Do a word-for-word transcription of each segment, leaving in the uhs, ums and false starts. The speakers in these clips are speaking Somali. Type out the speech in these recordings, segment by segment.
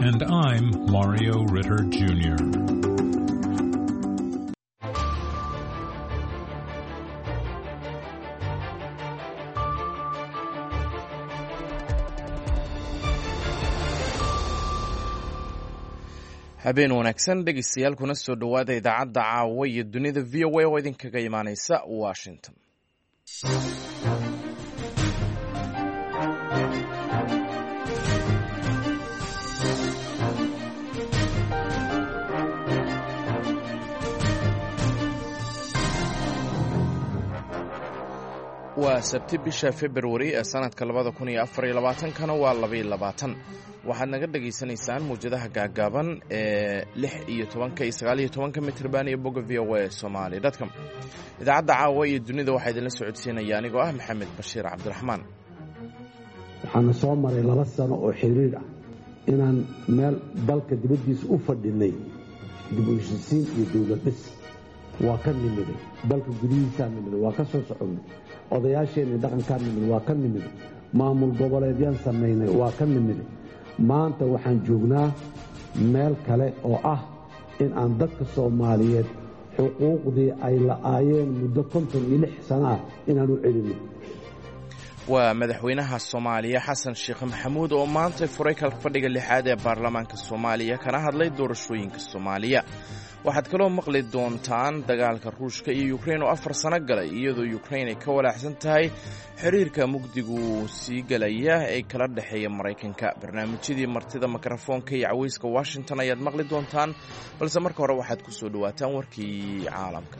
And I'm Mario Ritter Junior habeen wanaagsan dhegeystayaal kuna soo dhowaada idaacadda caawa iyo dunida v o a oo idinkaga imaaneysa Washington. waa sabti bisha February ee sanadka labada kun iyo afar iyo labaatan kana waa laba iyo labaatan waxaad naga dhageysanaysaan muujadaha gaagaaban ee lix iyo toban iyo sagaal iyo toban mitir iyo bogga v o a Somali dot com. idaacadda caawa iyo dunida waxaa idinla socodsiinaya anigoo ah Maxamed Bashiir Cabdiraxmaan. waxaan soo maray laba sano oo xiriir ah inaan meel dalka dibadiisa u fadhinay dib u heshiisiin iyo dawlad dhis waa ka nimid dalka gudihiisa nimid waa ka soo soconay odayaasheenii dhaqanka nimid waa ka nimid maamul goboleedyaan sameynay waa ka nimid maanta waxaan joognaa meel kale oo ah in aan dadka Soomaaliyeed xuquuqdii ay la'aayeen muddo konton iyo lix sano ah inaan u celino. waa madaxweynaha Soomaaliya Xasan Sheekh Maxamuud oo maanta furay kal fadhiga lixaad ee baarlamaanka Soomaaliya kana hadlay doorashooyinka Soomaaliya. waxaad kaloo maqli doontaan dagaalka Ruushka iyo Ukraine oo afar sano galay iyadoo Ukraine ay ka walaacsan tahay xiriirka mugdigu sii galaya ee kala dhaxeeya Mareykanka. barnaamijyadii martida mikrofoonka iyo cawayska Washington ayaad maqli doontaan balse marka hore waxaad ku soo dhawaataan warkii caalamka.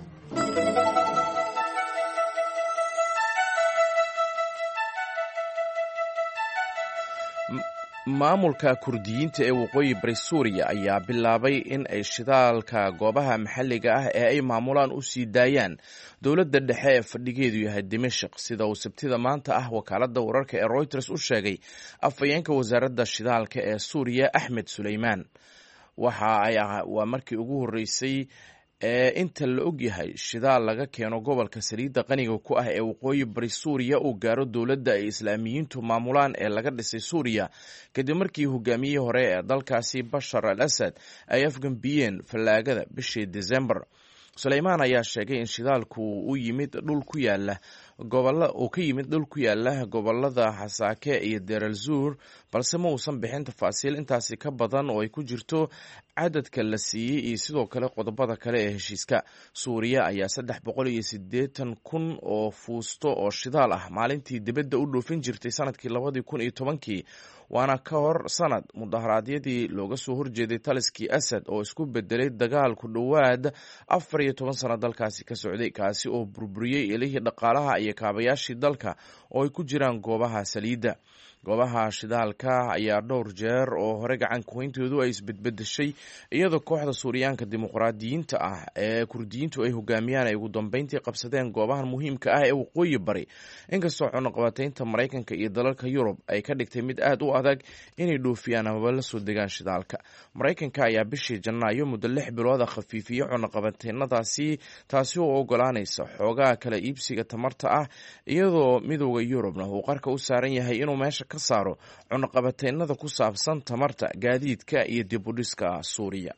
maamulka Kurdiyiinta ee waqooyi bari Suuriya ayaa bilaabay in ay shidaalka goobaha maxalliga ah ee ay maamulaan u sii daayaan dowladda dhexe ee fadhigeedu yahay Dimashq, sida uu sabtida maanta ah wakaaladda wararka ee Reuters u sheegay afhayeenka wasaaradda shidaalka ee Suuriya Axmed Suleymaan. waxa ay waa markii ugu horeysay ee inta la og yahay shidaal laga keeno gobolka saliidda qaniga ku ah ee waqooyi bari Suuriya uu gaaro dowladda ay islaamiyiintu maamulaan ee laga dhisay Suuriya kadib markii hogaamiyihii hore ee dalkaasi Bashar al-Assad ay afgambiyeen fallaagada bishii December. Suleymaan ayaa sheegay in shidaalku uu yimid dhul ku yaala gobolada uu ka yimid dhul ku yaala gobolada Hasaake iyo Deir el-Zur balse ma uusan bixin tafaasiil intaasi ka badan oo ay ku jirto cadadka la siiyey iyo sidoo kale qodobada kale ee heshiiska. Suuriya ayaa saddex boqol iyo siddeetan kun oo fuusto oo shidaal ah maalintii dibadda u dhoofin jirtay sanadkii labadii kun iyo tobankii waana ka hor sanad mudaharaadyadii looga soo horjeeday taliskii Assad oo isku bedelay dagaal ku dhowaad afar iyo toban sano dalkaasi ka socday kaasi oo burburiyey ilihii dhaqaalaha iyo kaabayaashii dalka oo ay ku jiraan goobaha saliidda. goobaha shidaalka ayaa dhowr jeer oo hore gacan kuhayntoodu ay isbedbedeshay iyadoo kooxda Suuriyaanka dimuqraadiyiinta ah ee Kurdiyiintu ay hogaamiyaan ay ugu dambeyntii qabsadeen goobahan muhiimka ah ee waqooyi bari inkastoo cunaqabataynta Mareykanka iyo dalalka Yurub ay ka dhigtay mid aad u adag inay dhoofiyaan ama la soo degaan shidaalka. Mareykanka ayaa bishii Janaayo muddo lix bilood khafiifiyay cunaqabataynadaasi taasi oo ogolaanaysa xoogaa kala iibsiga tamarta ah iyadoo midowga Yurubna uu qarka u saaran yahay inuu meesha ka saaro cunaqabataynada ku saabsan tamarta gaadiidka iyo dib u dhiska Suuriya.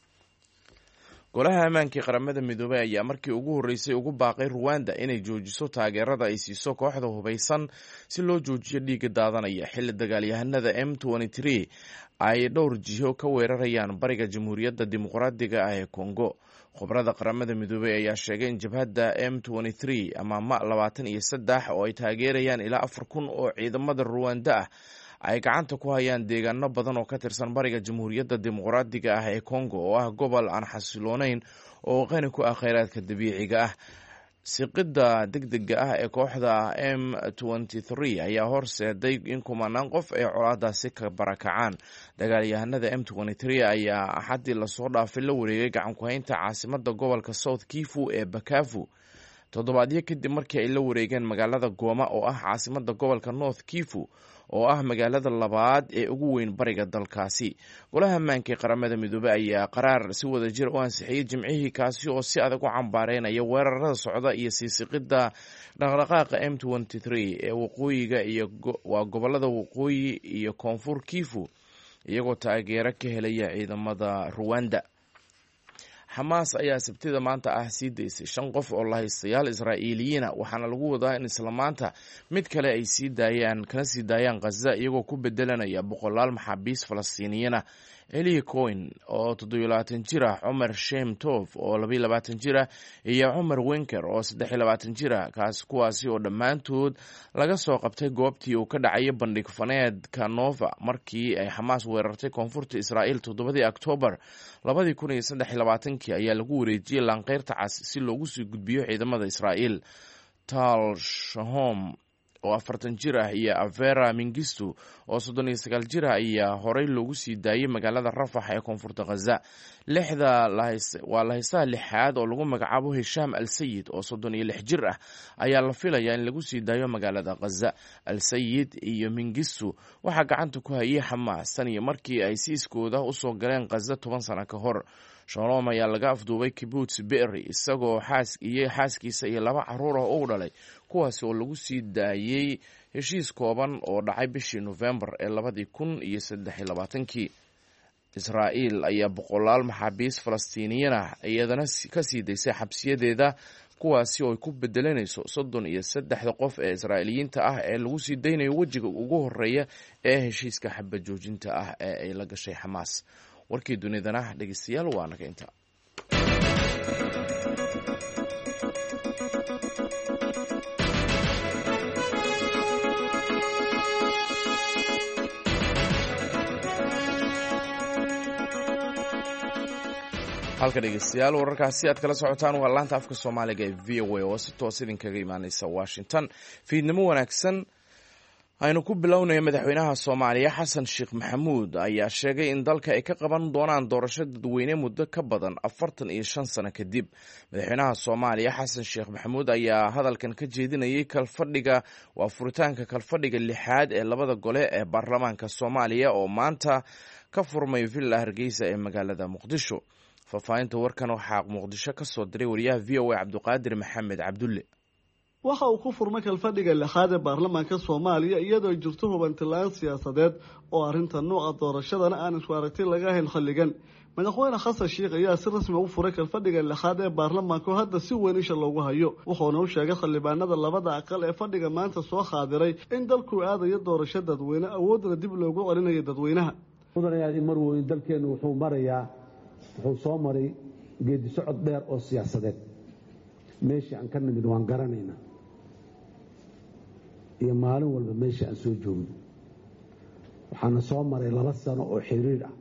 golaha ammaanka qaramada midoobay ayaa markii ugu horeysay ugu baaqay Rwanda inay joojiso taageerada ay siiso kooxda hubeysan si loo joojiyo dhiigga daadanaya xilli dagaalyahanada M twenty-three ay dhowr jiho ka weerarayaan bariga Jamhuuriyadda Dimuqraadiga ah ee Congo. khubarada qaramada midoobay ayaa sheegay in jabhadda M twenty-three ama ma labaatan iyo saddex oo ay taageerayaan ilaa afar kun oo ciidamada Rwanda ah ay gacanta ku hayaan deegaano badan oo ka tirsan bariga Jamhuuriyadda Dimuqraadiga ah ee Congo oo ah gobol aan xasiloonayn oo qani ku ah kheyraadka dabiiciga ah. siqidda degdega ah ee kooxda M twenty-three ayaa horseeday in kumanaan qof ay colaadaasi ka barakacaan. dagaalyahanada M twenty-three ayaa axadii lasoo dhaafay la wareegay gacan ku haynta caasimadda gobolka South Kivu ee Bukavu toddobaadyo kadib markii ay la wareegeen magaalada Goma oo ah caasimadda gobolka North Kivu oo ah magaalada labaad ee ugu weyn bariga dalkaasi. golaha ammaanka ee qaramada midoobay ayaa qaraar si wada jir u ansixiyay jimcihii kaasi oo si adag u cambaareynaya weerarada socda iyo siisiqida dhaqdhaqaaqa M twenty-three ee waqooyiga iyo waa gobolada waqooyi iyo koonfur Kivu iyagoo taageero ka helaya ciidamada Rwanda. xamaas ayaa sabtida maanta ah sii daysay shan qof oo la haystayaal Israa'iiliyiina waxaana lagu wadaa in isla maanta mid kale ay sii daayaan kana sii daayaan Gaza iyagoo ku bedelanaya boqolaal maxaabiis Falastiiniyiin. Eli Cohen oo toddoba iyo labaatan jir ah, Cumar Shem Tov oo laba iyo labaatan jir ah iyo Cumar Wenker oo saddex iyo labaatan jir ah kaas kuwaasi oo dhammaantood laga soo qabtay goobtii uu ka dhacay bandhig faneedka Nova markii ay Xamaas weerartay koonfurta Israa'iil toddobadii Oktoobar labada kun iyo saddex iyo labaatan ayaa lagu wareejiyay Laanqeyrta Cas si loogu sii gudbiyo ciidamada Israa'iil. Tal Shahom oo afartan jir ah iyo Avera Mengistu oo soddon iyo sagaal jir ah ayaa horey loogu sii daayay magaalada Rafax ee koonfurta Gaza. lixda waa la haystaha lixaad oo lagu magacaabo Hisham Al-Sayid oo soddon iyo lix jir ah ayaa la filayaa in lagu sii daayo magaalada Gaza. Al-Sayid iyo Mengistu waxaa gacanta ku hayay Xamaas tan iyo markii ay si iskooda u soo galeen Gaza toban sano ka hor. Shalom ayaa laga afduubay kibbutz Be'eri isagoo xaas iyo xaaskiisa iyo laba caruur ah u dhalay kuwaas oo lagu sii daayay heshiis kooban oo dhacay bishii November ee labada kun iyo saddex iyo labaatan. Israa'iil ayaa boqolaal maxaabiis Falastiiniyiin ah iyadana ka sii daysay xabsiyadeeda kuwaasi oo ay ku bedelanayso soddon iyo saddexda qof ee Israa'iiliyiinta ah ee lagu sii daynayo wejiga ugu horeeya ee heshiiska xabad joojinta ah ee ay la gashay Xamaas. warkii dunidana dhegeystayaal waa naga inta. halka dhegeystayaal wararkaasi aad kala socotaan waa laanta afka Soomaaliga ee V O A oo si toos idinkaga imaanaysa Washington. fiidnimo wanaagsan. aynu ku bilownay madaxweynaha Soomaaliya Xasan Sheekh Maxamuud ayaa sheegay in dalka ay ka qaban doonaan doorasho dadweyne muddo ka badan afartan iyo shan sano kadib. madaxweynaha Soomaaliya Xasan Sheekh Maxamuud ayaa hadalkan ka jeedinayay kalfadhiga waa furitaanka kalfadhiga lixaad ee labada gole ee baarlamaanka Soomaaliya oo maanta ka furmay Villa Hargeysa ee magaalada Muqdisho. faafahinta warkan waxaa Muqdisho ka soo diray wariyaha V O A Cabduqaadir Maxamed Cabdulle. waxa uu ku furmay kalfadhiga lixaad ee baarlamaanka Soomaaliya iyadoo ay jirto hubantilaan siyaasadeed oo arrinta nooca doorashadana aan isku aragti laga helin xilligan. madaxweyne Xasan Sheekh ayaa si rasmi u furay kalfadhiga lixaad ee baarlamaanka oo hadda si weyn isha loogu hayo. wuxuuna u sheegay xildhibaanada labada aqal ee fadhiga maanta soo xaadiray in dalku aadayo doorasho dadweyne awoodna dib loogu celinayo dadweynaha. mudanayaadii marweyn dalkeenu wuxuu marayaa wuxuu soo maray geedi socod dheer oo siyaasadeed. meeshii aan ka nimid waan garanaynaa iyo maalin walba meeshii aan soo joogno. waxaana soo maray laba sano oo xiriir ah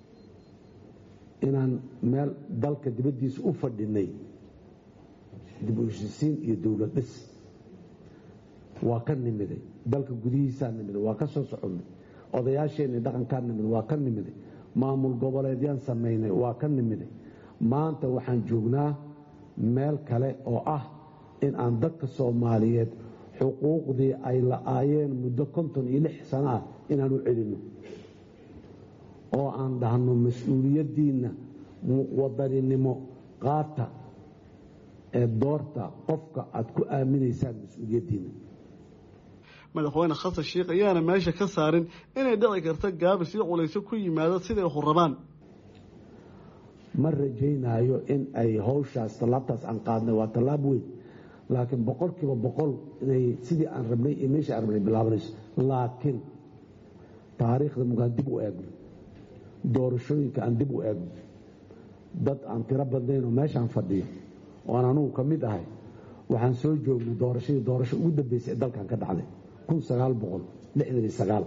inaan meel dalka dibaddiisa u fadhinay dib u heshiisiin iyo dowlad dhis. waa ka nimiday dalka gudihiisaa nimiday waa ka soo soconnay. odayaasheenii dhaqankaa nimiday waa ka nimiday. maamul goboleedyaan samaynay waa ka nimiday. maanta waxaan joognaa meel kale oo ah in aan dadka Soomaaliyeed xuquuqdii ay la'aayeen muddo konton iyo lix sano ah inaan u celinno oo aan dhahno mas-uuliyaddiinna wadaninimo qaata ee doorta qofka aad ku aaminaysaan mas-uuliyaddiinna. madaxweyne Xasan Sheekh ayaana meesha ka saarin inay dhici karto gaabis iyo culayso ku yimaado siday u rabaan. ma rajaynayo in ay hawshaas tallaabtaas aan qaadnay waa tallaab weyn laakiin boqolkiiba boqol inay sidii aan rabnay iyo meeshii aan rabnay bilaabanayso. laakiin taariikhda mugaan dib u eegno doorashooyinka aan dib u eegno dad aan tiro badnayn oo meeshaan fadhiyo oo aan anugu ka mid ahay waxaan soo joognay doorashadii doorasho ugu dambeysay ee dalkan ka dhacday kun sagaal boqol lixdan iyo sagaal.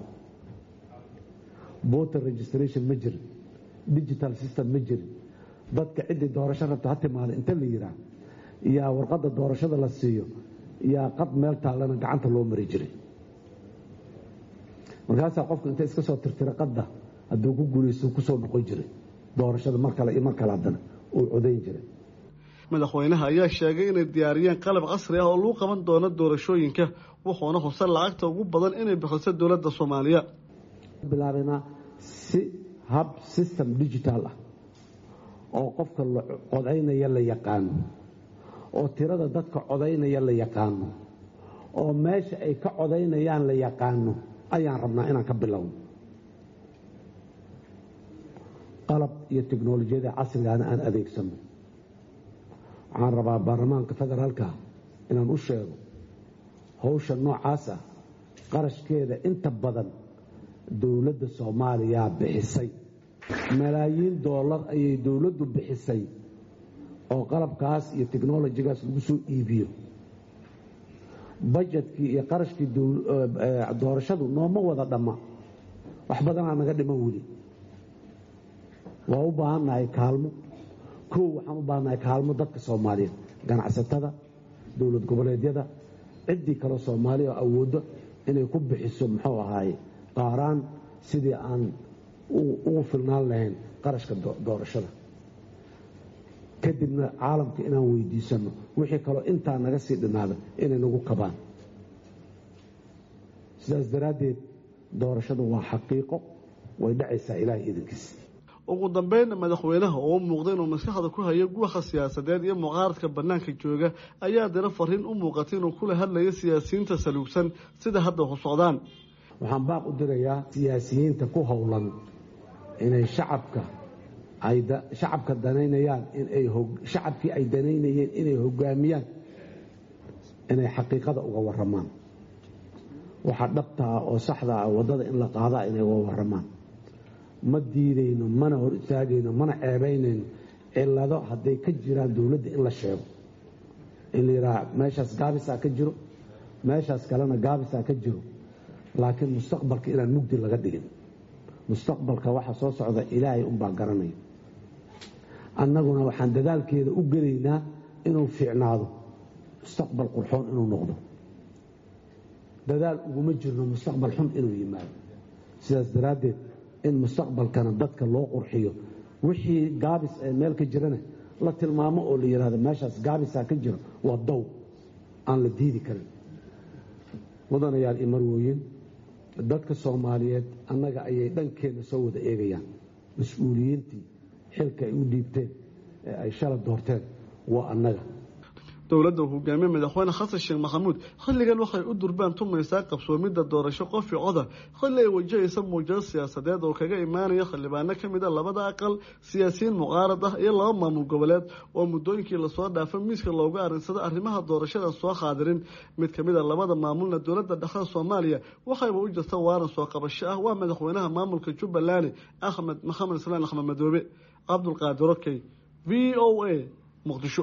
voter registration ma jirin, digital system ma jirin. dadka ciddii doorasho rabta ha timaada inta la yiraa yaa warqadda doorashada la siiyo yaa qad meel taallana gacanta loo mari jiray. markaasaa qofku inta iska soo tirtira qadda hadduu ku guulaysto kusoo noqon jiray doorashada mar kale iyo mar kale haddana uu codayn jiray. madaxweynaha ayaa sheegay inay diyaariyeen qalab casri ah oo lagu qaban doono doorashooyinka wuxuuna xusan lacagta ugu badan inay bixiso dowladda Soomaaliya. bilaabanaa si hab system digital ah oo qofka codaynaya la yaqaano oo tirada dadka codaynaya la yaqaano oo meesha ay ka codaynayaan la yaqaano ayaan rabnaa inaan ka bilowno. qalab iyo tiknoolajiyada casrigaana aan adeegsano. waxaan rabaa baarlamaanka federaalka inaan u sheego hawsha noocaas ah qarashkeeda inta badan dowladda Soomaaliya bixisay malaayiin dollar ayay dowladdu bixisay oo qalabkaas iyo tiknoolajigaas lagu soo iibiyo. budgetkii iyo qarashkii doorashadu nooma wada dhamma, wax badanaa naga dhiman weli. waa u baahannahay kaalmo. kow waxaan u baahannahay kaalmo dadka Soomaaliyeed, ganacsatada, dowlad goboleedyada, ciddii kale Soomaaliya oo awooddo inay ku bixiso muxuu ahaay qaaraan sidii aan ugu filnaan lahayn qarashka doorashada. kadibna caalamka inaan weydiisano wixii kaloo intaa naga sii dhinaada inay nagu kabaan. sidaas daraaddeed doorashadu waa xaqiiqo, way dhacaysaa ilaahay idinkiisa. ugu dambeyn madaxweynaha oo muuqday inuu maskaxda ku hayo guwaxa siyaasadeed iyo mucaaradka bannaanka jooga ayaa dira fariin u muuqatay inuu kula hadlayo siyaasiyiinta saluugsan sida hadda u socdaan. waxaan baaq u dirayaa siyaasiyiinta ku howlan inay shacabka ay shacabka danaynayaan inay shacabkii ay danaynayeen inay hogaamiyaan inay xaqiiqada uga waramaan. waxa dhabta ah oo saxda ah wadada in la qaada inay uga waramaan. ma diidayno, mana hor istaagayno, mana ceebaynayno cilado hadday ka jiraan dowladda in la sheego. in la yidhaha meeshaas gaabisaa ka jiro, meeshaas kalena gaabisaa ka jiro, laakiin mustaqbalka inaan mugdi laga dhigin. mustaqbalka waxa soo socda ilaahay unbaa garanaya. annaguna waxaan dadaalkeeda u gelaynaa inuu fiicnaado, mustaqbal qurxoon inuu noqdo. dadaal uguma jirno mustaqbal xun inuu yimaado. sidaas daraaddeed in mustaqbalkana dadka loo qurxiyo, wixii gaabis ee meel ka jirana la tilmaamo oo la yidhaahdo meeshaas gaabisaa ka jiro, waa dow aan la diidi karin. mudanayaal iyo marwooyin, dadka Soomaaliyeed annaga ayay dhankeenna soo wada eegayaan. mas-uuliyiintii xilka ay u dhiibteen ee ay shalay doorteen waa annaga. dowladda hogaamiye madaxweyne xasan sheekh maxamuud xilligan waxay u durbaan tumaysaa qabsoomidda doorasho qof iyo cod ah xilli ay wajahaysa muujado siyaasadeed oo kaga imaanaya xildhibaano ka mid a labada aqal, siyaasiyiin mucaarad ah iyo laba maamul goboleed oo muddooyinkii lasoo dhaafay miiska loogu arinsada arrimaha doorashada soo qaadirin. mid ka mid a labada maamulna dowladda dhexe Soomaaliya waxayba u jirta waaran soo qabasho ah waa madaxweynaha maamulka Jubbaland Axmed Maxamed Islaan Axmed Madoobe. Cabdulqaadir Okey, V O A, Muqdisho.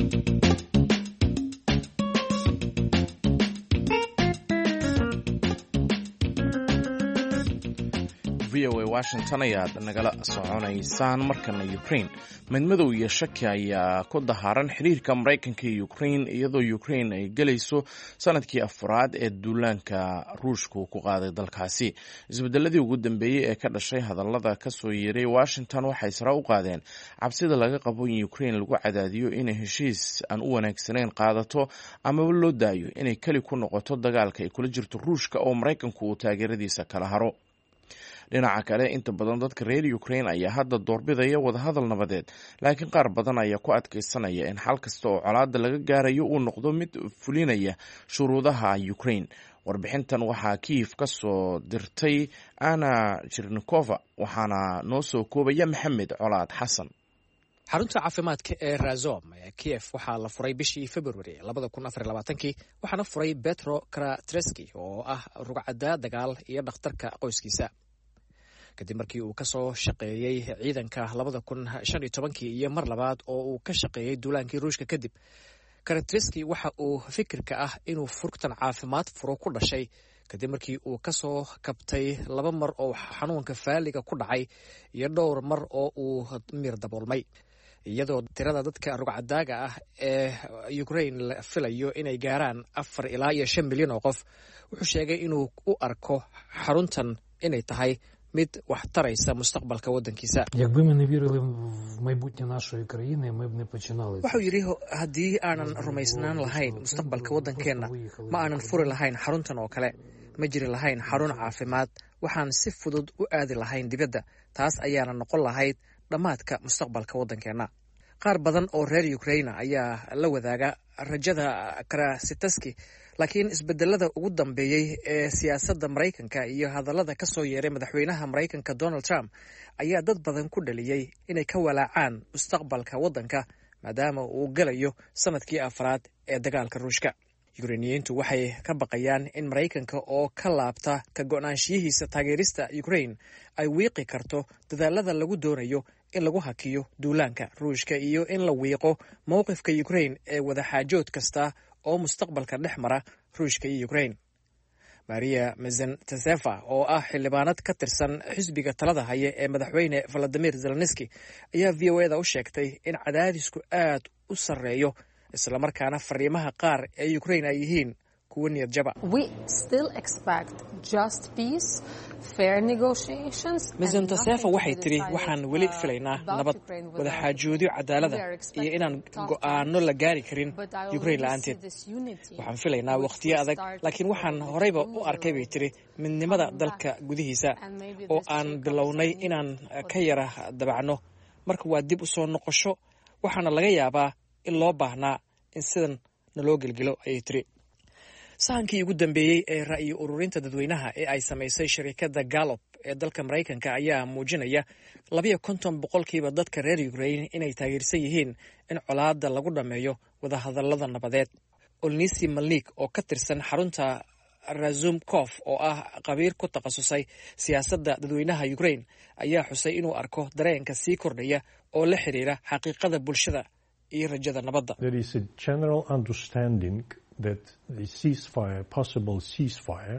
v o a Washington ayaad nagala soconaysaan. markana Ukraine, midmadow iyo shaki ayaa ku dahaaran xiriirka Mareykanka iyo Ukraine, iyadoo Ukraine ay galayso sanadkii afraad ee duulaanka Ruushku ku qaaday dalkaasi. isbedeladii ugu dambeeyey ee ka dhashay hadallada ka soo yeeray Washington waxay sare u qaadeen cabsida laga qabo in Ukraine lagu cadaadiyo inay heshiis aan u wanaagsanayn qaadato amaba loo daayo inay kali ku noqoto dagaalka ay kula jirto Ruushka oo Mareykanku uu taageeradiisa kala haro. dhinaca kale, inta badan dadka reer Ukraine ayaa hadda doorbidaya wadahadal nabadeed, laakiin qaar badan ayaa ku adkaysanaya in xal kasta oo colaada laga gaarayo uu noqdo mid fulinaya shuruudaha Ukraine. warbixintan waxaa Kiev ka soo dirtay Anna Chirnikova, waxaana noo soo koobaya Maxamed Colaad Xasan. xarunta caafimaadka ee Razom ee Kiev waxaa la furay bishii February labada kun afar iyo labaatan-kii, waxaana furay Petro Karatrevsky oo ah rugcadda dagaal iyo dhakhtarka qoyskiisa. kadib markii uu ka soo shaqeeyey ciidanka labada kun shan iyo tobankii iyo mar labaad oo uu ka shaqeeyey duulaankii Ruushka kadib, Karatrevsky waxa uu fikirka ah inuu furtan caafimaad furo ku dhashay kadib markii uu ka soo kabtay laba mar oo xanuunka faaliga ku dhacay iyo dhowr mar oo uu miir daboolmay. iyadoo tirada dadka rugcadaaga ah ee Ukraine la filayo inay gaaraan afar ilaa iyo shan milyan oo qof, wuxuu sheegay inuu u arko xaruntan inay tahay mid wax taraysa mustaqbalka waddankiisa. wuxuu yidhi, haddii aanan rumaysnaan lahayn mustaqbalka waddankeenna, ma aanan furi lahayn xaruntan oo kale, ma jiri lahayn xarun caafimaad, waxaan si fudud u aadi lahayn dibadda, taas ayaana noqon lahayd dhammaadka mustaqbalka waddankeenna. qaar badan oo reer Ukraine ayaa la wadaaga rajada Karatrevsky laakiin isbedelada ugu dambeeyey ee siyaasadda maraykanka iyo hadallada ka soo yeeray madaxweynaha maraykanka donald trump ayaa dad badan ku dhaliyey inay ka walaacaan mustaqbalka waddanka maadaama uu galayo sanadkii afraad ee dagaalka ruushka. yukrainiyiintu waxay ka baqayaan in maraykanka oo ka laabta ka go'naanshiyihiisa taageerista ukraine ay wiiqi karto dadaalada lagu doonayo in lagu hakiyo duulaanka ruushka iyo in la wiiqo mowqifka ukraine ee wadaxaajood kasta oo mustaqbalka dhex mara ruushka iyo ukraine. maria mezentesefa oo ah xildhibaanad ka tirsan xisbiga talada haya ee madaxweyne valadimir zelenski ayaa v o eda u sheegtay in cadaadisku aad u sarreeyo islamarkaana fariimaha qaar ee ukraine ay yihiin kuwo niyad jaba. mezentesefa waxay tiri waxaan weli filaynaa nabad, wadaxaajoodyo cadaalada iyo inaan go'aano la gaari karin ukraine la'aanteed. waxaan filaynaa wakhtiyo adag, laakiin waxaan horeyba u arkay bay tiri midnimada dalka gudihiisa oo aan bilownay inaan ka yara dabacno. marka waa dib u soo noqosho, waxaana laga yaabaa in loo baahnaa in sidan naloo gelgelo, ayay tiri. sahankii ugu dambeeyey ee ra'yi ururinta dadweynaha ee ay samaysay shirkadda Gallup ee dalka Maraykanka ayaa muujinaya labiyo konton boqolkiiba dadka reer Ukraine inay taageersan yihiin in colaadda lagu dhameeyo wadahadallada nabadeed. Olnisi Malik oo ka tirsan xarunta Razumkov oo ah qabiir ku takhasusay siyaasadda dadweynaha Ukraine ayaa xusay inuu arko dareenka sii kordhaya oo la xiriira xaqiiqada bulshada iyo rajada nabadda. There is a general understanding that the ceasefire, possible ceasefire,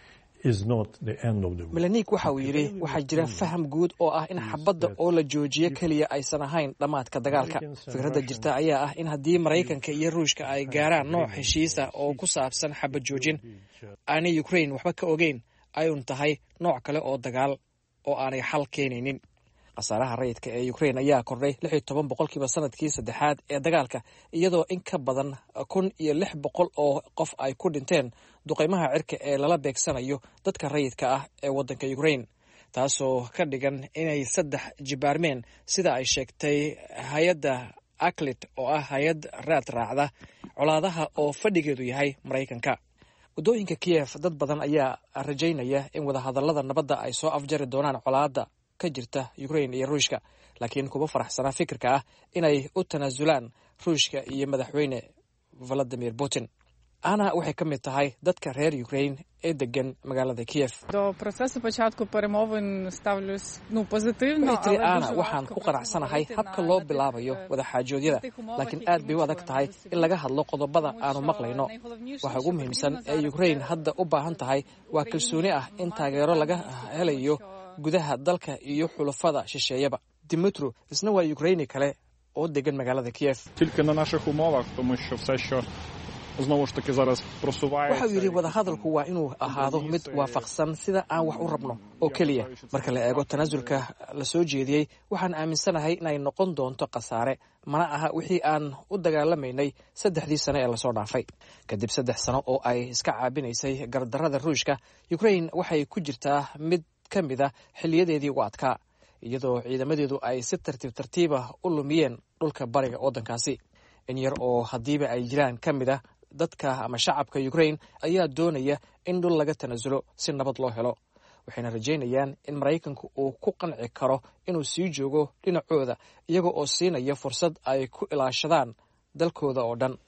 is not the end of the war. Melanik waxa uu yiri waxa jira faham guud oo ah in xabadda oo la joojiyo kaliya aysan ahayn dhamaadka dagaalka. Fikradda jirta ayaa ah in haddii Maraykanka iyo Ruushka ay gaaraan nooc heshiisa oo ku saabsan xabad joojin, aanay Ukraine waxba ka ogeyn, ay un tahay nooc kale oo dagaal oo aanay xal keenaynin. Qasaaraha rayidka ee Ukraine ayaa kordhay lix iyo toban boqolkiiba sanadkii saddexaad ee dagaalka, iyadoo in ka badan kun iyo lix boqol oo qof ay ku dhinteen duqeymaha cirka ee lala beegsanayo dadka rayidka ah ee waddanka Ukraine, taasoo ka dhigan inay saddex jibaarmeen sida ay sheegtay hay-adda Aklit oo ah hay-ad raad raacda colaadaha oo fadhigeedu yahay Maraykanka. waddooyinka Kiev dad badan ayaa rajaynaya in wadahadallada nabadda ay soo afjari doonaan colaadda ka jirta Ukraine iyo Ruushka, laakiin kuma faraxsana fikirka ah inay u tanaasulaan Ruushka iyo madaxweyne Vladimir Putin. Ana waxay ka mid tahay dadka reer Ukraine ee degan magaalada Kiev. До процесу початку перемовин ставлюсь, ну, позитивно, але Ana waxaan ku qanacsanahay habka loo bilaabayo wadaxaajoodyada, laakiin aad bay u adag tahay in laga hadlo qodobada aanu maqlayno. Waxa ugu muhiimsan ee Ukraine hadda u baahan tahay waa kalsooni ah in taageero laga helayo gudaha dalka iyo xulafada shisheeyaba. Dimitro isna waa Ukraine kale oo degan magaalada Kiev. Тільки на наших умовах, тому що все, що знову ж таки зараз просувається. Waxa yiri wadahadalku waa inuu ahaado mid waafaqsan sida aan wax u rabno oo kaliya. Marka la eego tanaasulka la soo jeediyay, waxaan aaminsanahay inay noqon doonto khasaare, mana aha wixii aan u dagaalamaynay saddexdii sano ee la soo dhaafay. Kadib saddex sano oo ay iska caabinaysay gardarrada Ruushka, Ukraine waxay ku jirtaa mid ka mid ah xilliyadeedii ugu adkaa, iyadoo ciidamadeedu ay si tartiib tartiib ah u lumiyeen dhulka bariga waddankaasi. in yar oo haddiiba ay jiraan ka mid ah dadka ama shacabka Ukraine ayaa doonaya in dhul laga tanaasulo si nabad loo helo, waxayna rajaynayaan in Maraykanku uu ku qanci karo inuu sii joogo dhinacooda iyaga oo siinaya fursad ay ku ilaashadaan dalkooda oo dhan.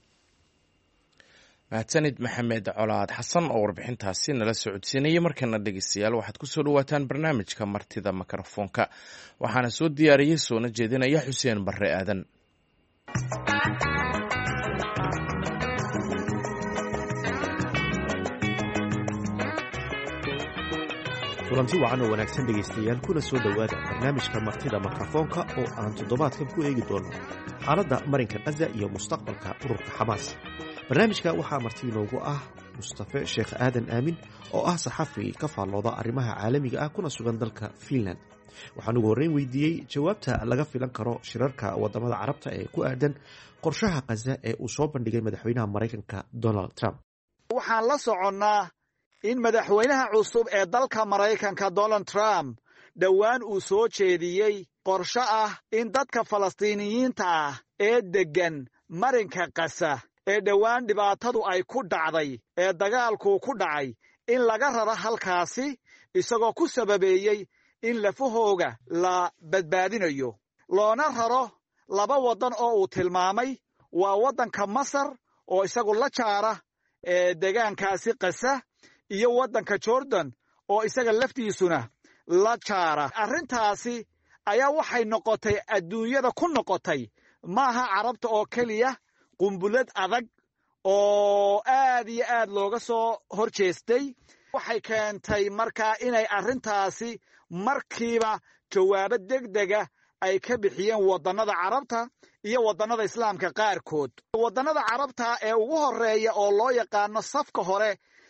mahadsanid Maxamed Colaad Xasan oo warbixintaasi nala socodsiinayay. markana dhegeystayaal waxaad ku soo dhawaataan barnaamijka martida mikrofoonka, waxaana soo diyaariyey soona jeedinaya Xuseen Barre Aadan. kulanti wacan oo wanaagsan dhegaystayaal, kuna soo dhowaada barnaamijka martida mikrofoonka oo aan toddobaadkan ku eegi doono xaaladda marinka Gaza iyo mustaqbalka ururka Xamaas. barnaamijka waxaa marti inoogu ah Mustafe Sheekh Aadan Aamin oo ah saxafi ka faallooda arrimaha caalamiga ah kuna sugan dalka Finland. waxaan ugu horreyn weydiiyey jawaabta laga filan karo shirarka waddamada carabta ee ku aadan qorshaha Gaza ee uu soo bandhigay madaxweynaha Maraykanka Donald Trump. waxaan la soconnaa in madaxweynaha cusub ee dalka Maraykanka Donald Trump dhowaan uu soo jeediyey qorshe ah in dadka Falastiiniyiinta ah ee deggan marinka Gaza ee dhowaan dhibaatadu ay ku dhacday ee dagaalku ku dhacay in laga raro halkaasi isagoo ku sababeeyey in lafahooga la badbaadinayo loona raro laba waddan oo uu tilmaamay waa waddanka masar oo isagu la jaara ee deegaankaasi qasa iyo waddanka jordan oo isaga laftiisuna la jaara arrintaasi ayaa waxay noqotay adduunyada ku noqotay maaha carabta oo keliya qumbulad adag oo aad iyo aad looga soo hor jeestay waxay keentay markaa inay arrintaasi markiiba jawaabo degdega ay ka bixiyeen waddannada carabta iyo waddannada islaamka qaarkood waddannada carabta ee ugu horreeya oo loo yaqaano safka hore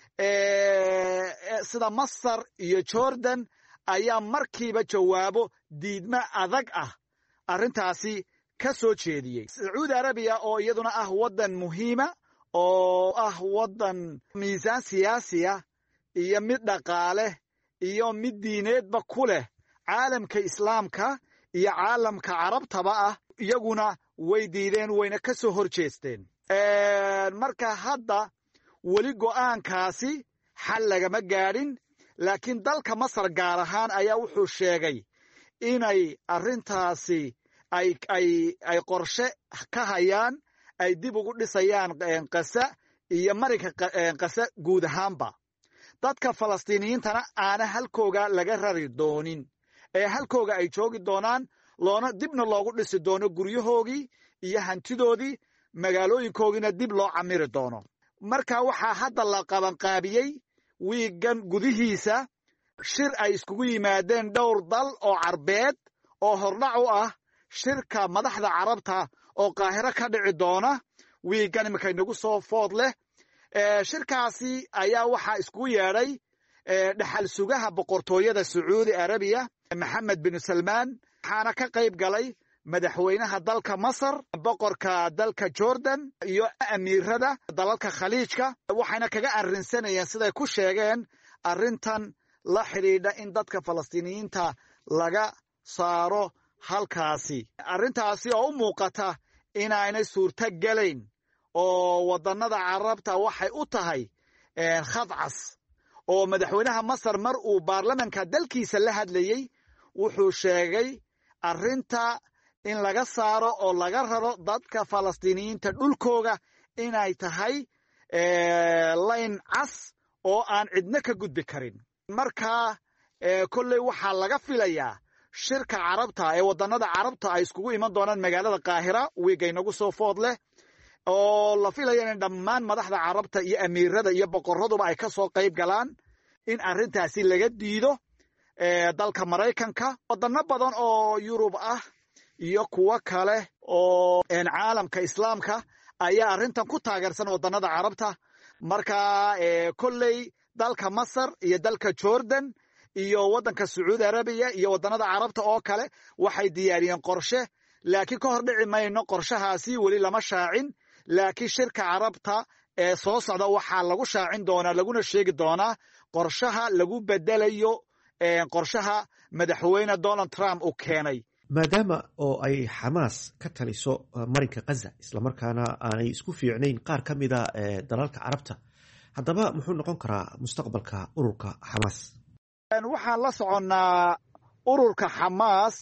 ee sida masar iyo jordan ayaa markiiba jawaabo diidmo adag ah arrintaasi ka soo jeediyey sacuudi arabiya oo iyaduna ah waddan muhiima oo ah waddan miisaan siyaasiya iyo mid dhaqaale iyo mid diineedba ku leh caalamka islaamka iyo caalamka carabtaba ah iyaguna way diideen wayna ka soo hor jeesteen marka hadda weli go'aankaasi xal lagama gaadhin laakiin dalka masar gaar ahaan ayaa wuxuu sheegay inay arrintaasi ay ay ay qorshe ka hayaan ay dib ugu dhisayaan qasa iyo marinka qasa guud ahaanba dadka falastiiniyiintana aana halkooga laga rari doonin ee halkooga ay joogi doonaan loona dibna loogu dhisi doono guryahoogii iyo hantidoodii magaalooyinkoogiina dib loo camiri doono marka waxaa hadda la qabanqaabiyey wiigan gudihiisa shir ay iskugu yimaadeen dhowr dal oo carbeed oo hordhac u ah shirka madaxda carabta oo qaahiro ka dhici doona wiigan iminka inagu soo food leh shirkaasi ayaa waxaa iskugu yeedhay dhaxal sugaha boqortooyada sacuudi arabiya maxamed bin salmaan waxaana ka qayb galay madaxweynaha dalka masar boqorka dalka jordan iyo amiirada dalalka khaliijka waxayna kaga arrinsanayeen siday ku sheegeen arrintan la xidhiidha in dadka falastiiniyiinta laga saaro halkaasi arrintaasi oo u muuqata inaanay suurto gelayn oo waddannada carabta waxay u tahay khadcas oo madaxweynaha masar mar uu baarlamanka dalkiisa la hadlayey wuxuu sheegay arrinta in laga saaro oo laga raro dadka falastiiniyiinta dhulkooga inay tahay layn cas oo aan cidna ka gudbi karin marka kolley waxaa laga filayaa shirka carabta ee waddannada carabta ay iskugu iman doonaan magaalada qaahira wiiga inagu soo food leh oo la filaya in dhammaan madaxda carabta iyo amiirada iyo boqoraduba ay ka soo qayb galaan in arrintaasi laga diido dalka maraykanka waddanno badan oo yurub ah iyo kuwo kale oo caalamka islaamka ayaa arrintan ku taageersan waddannada carabta marka kolley dalka masar iyo dalka jordan iyo waddanka sacuudi arabiya iyo waddannada carabta oo kale waxay diyaariyeen qorshe laakiin ka hor dhici mayno qorshahaasi weli lama shaacin laakiin shirka carabta ee soo socda waxaa lagu shaacin doonaa laguna sheegi doonaa qorshaha lagu bedelayo qorshaha madaxweyne donald trump uu keenay maadaama oo ay xamaas ka taliso marinka khaza islamarkaana aanay isku fiicnayn qaar ka mida dalalka carabta haddaba muxuu noqon karaa mustaqbalka ururka xamaas waxaan la soconnaa ururka xamaas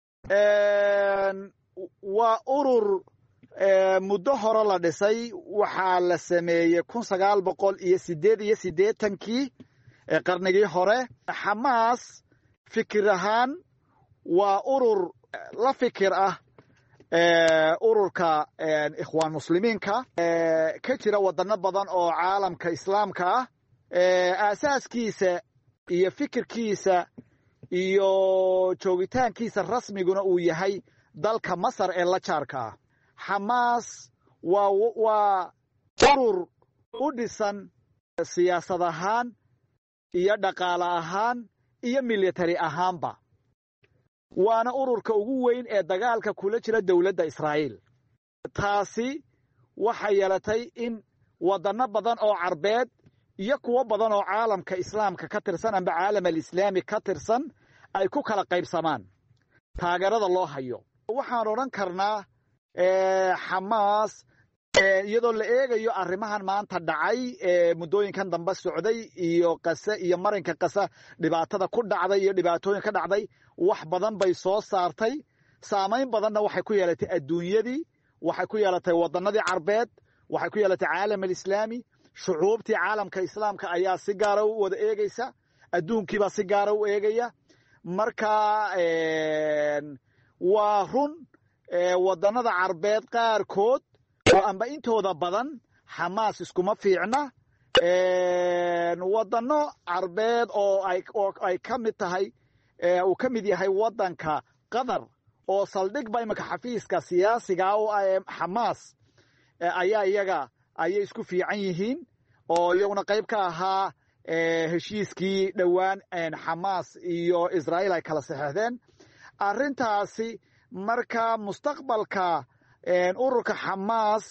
waa urur muddo hore la dhisay waxaa la sameeyey kun sagaal boqol iyo sideed iyo siddeetankii qarnigii hore xamaas fikir ahaan waa urur la fikir ah ururka ikhwaan muslimiinka ka jira waddanno badan oo caalamka islaamka ah aasaaskiisa iyo fikirkiisa iyo joogitaankiisa rasmiguna uu yahay dalka masar ee la jaarka ah xamaas waa waa urur u dhisan siyaasad ahaan iyo dhaqaale ahaan iyo military ahaanba waana ururka ugu weyn ee dagaalka kula jira dowladda israa'iil taasi waxay yeelatay in waddanno badan oo carbeed iyo kuwo badan oo caalamka islaamka ka tirsan amba caalam alislaami ka tirsan ay ku kala qaybsamaan taageerada loo hayo waxaan odhan karnaa xamaas iyadoo la eegayo arrimahan maanta dhacay muddooyinkan dambe socday iyo qase iyo marinka qasa dhibaatada ku dhacday iyo dhibaatooyin ka dhacday wax badan bay soo saartay saamayn badanna waxay ku yeelatay adduunyadii waxay ku yeelatay wadannadii carbeed waxay ku yeelatay caalam alislaami shucuubtii caalamka islaamka ayaa si gaara u wada eegaysa adduunkiibaa si gaara u eegaya marka waa run wadannada carbeed qaarkood oo amba intooda badan xamaas iskuma fiicna wadano carbeed oo ay ka mid tahay uu ka mid yahay waddanka qatar oo saldhigba iminka xafiiska siyaasiga oo xamaas ayaa iyaga ayay isku fiican yihiin oo iyaguna qayb ka ahaa heshiiskii dhowaan xamaas iyo israa'iil ay kala saxeexdeen arrintaasi marka mustaqbalka ururka xamaas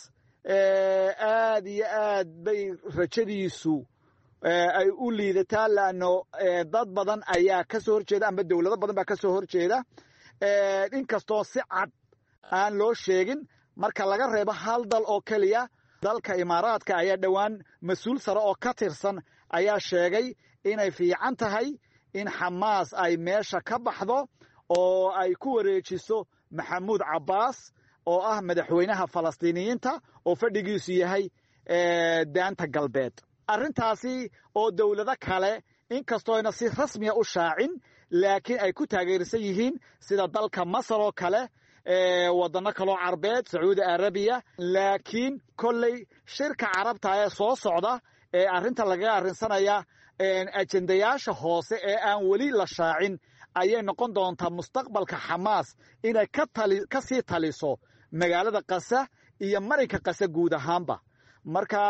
aad iyo aad bay rajadiisu ay u liidataa laanno dad badan ayaa ka soo horjeeda amba dowlado badan baa ka soo horjeeda inkastoo si cad aan loo sheegin marka laga reebo hal dal oo keliya dalka imaaraadka ayaa dhowaan mas-uul sare oo ka tirsan ayaa sheegay inay fiican tahay in xamaas ay meesha ka baxdo oo ay ku wareejiso maxamuud cabbaas oo ah madaxweynaha falastiiniyiinta oo fadhigiisu yahay daanta galbeed arrintaasi oo dowlado kale inkastooyna si rasmiya u shaacin laakiin ay ku taageersan yihiin sida dalka masar oo kale wadano kaloo carbeed sacuudi arabiya laakiin kolley shirka carabta ee soo socda ee arrinta lagaga arrinsanaya ajendayaasha hoose ee aan weli la shaacin ayay noqon doontaa mustaqbalka xamaas inay ka sii taliso magaalada qasa iyo marinka qasa guud ahaanba marka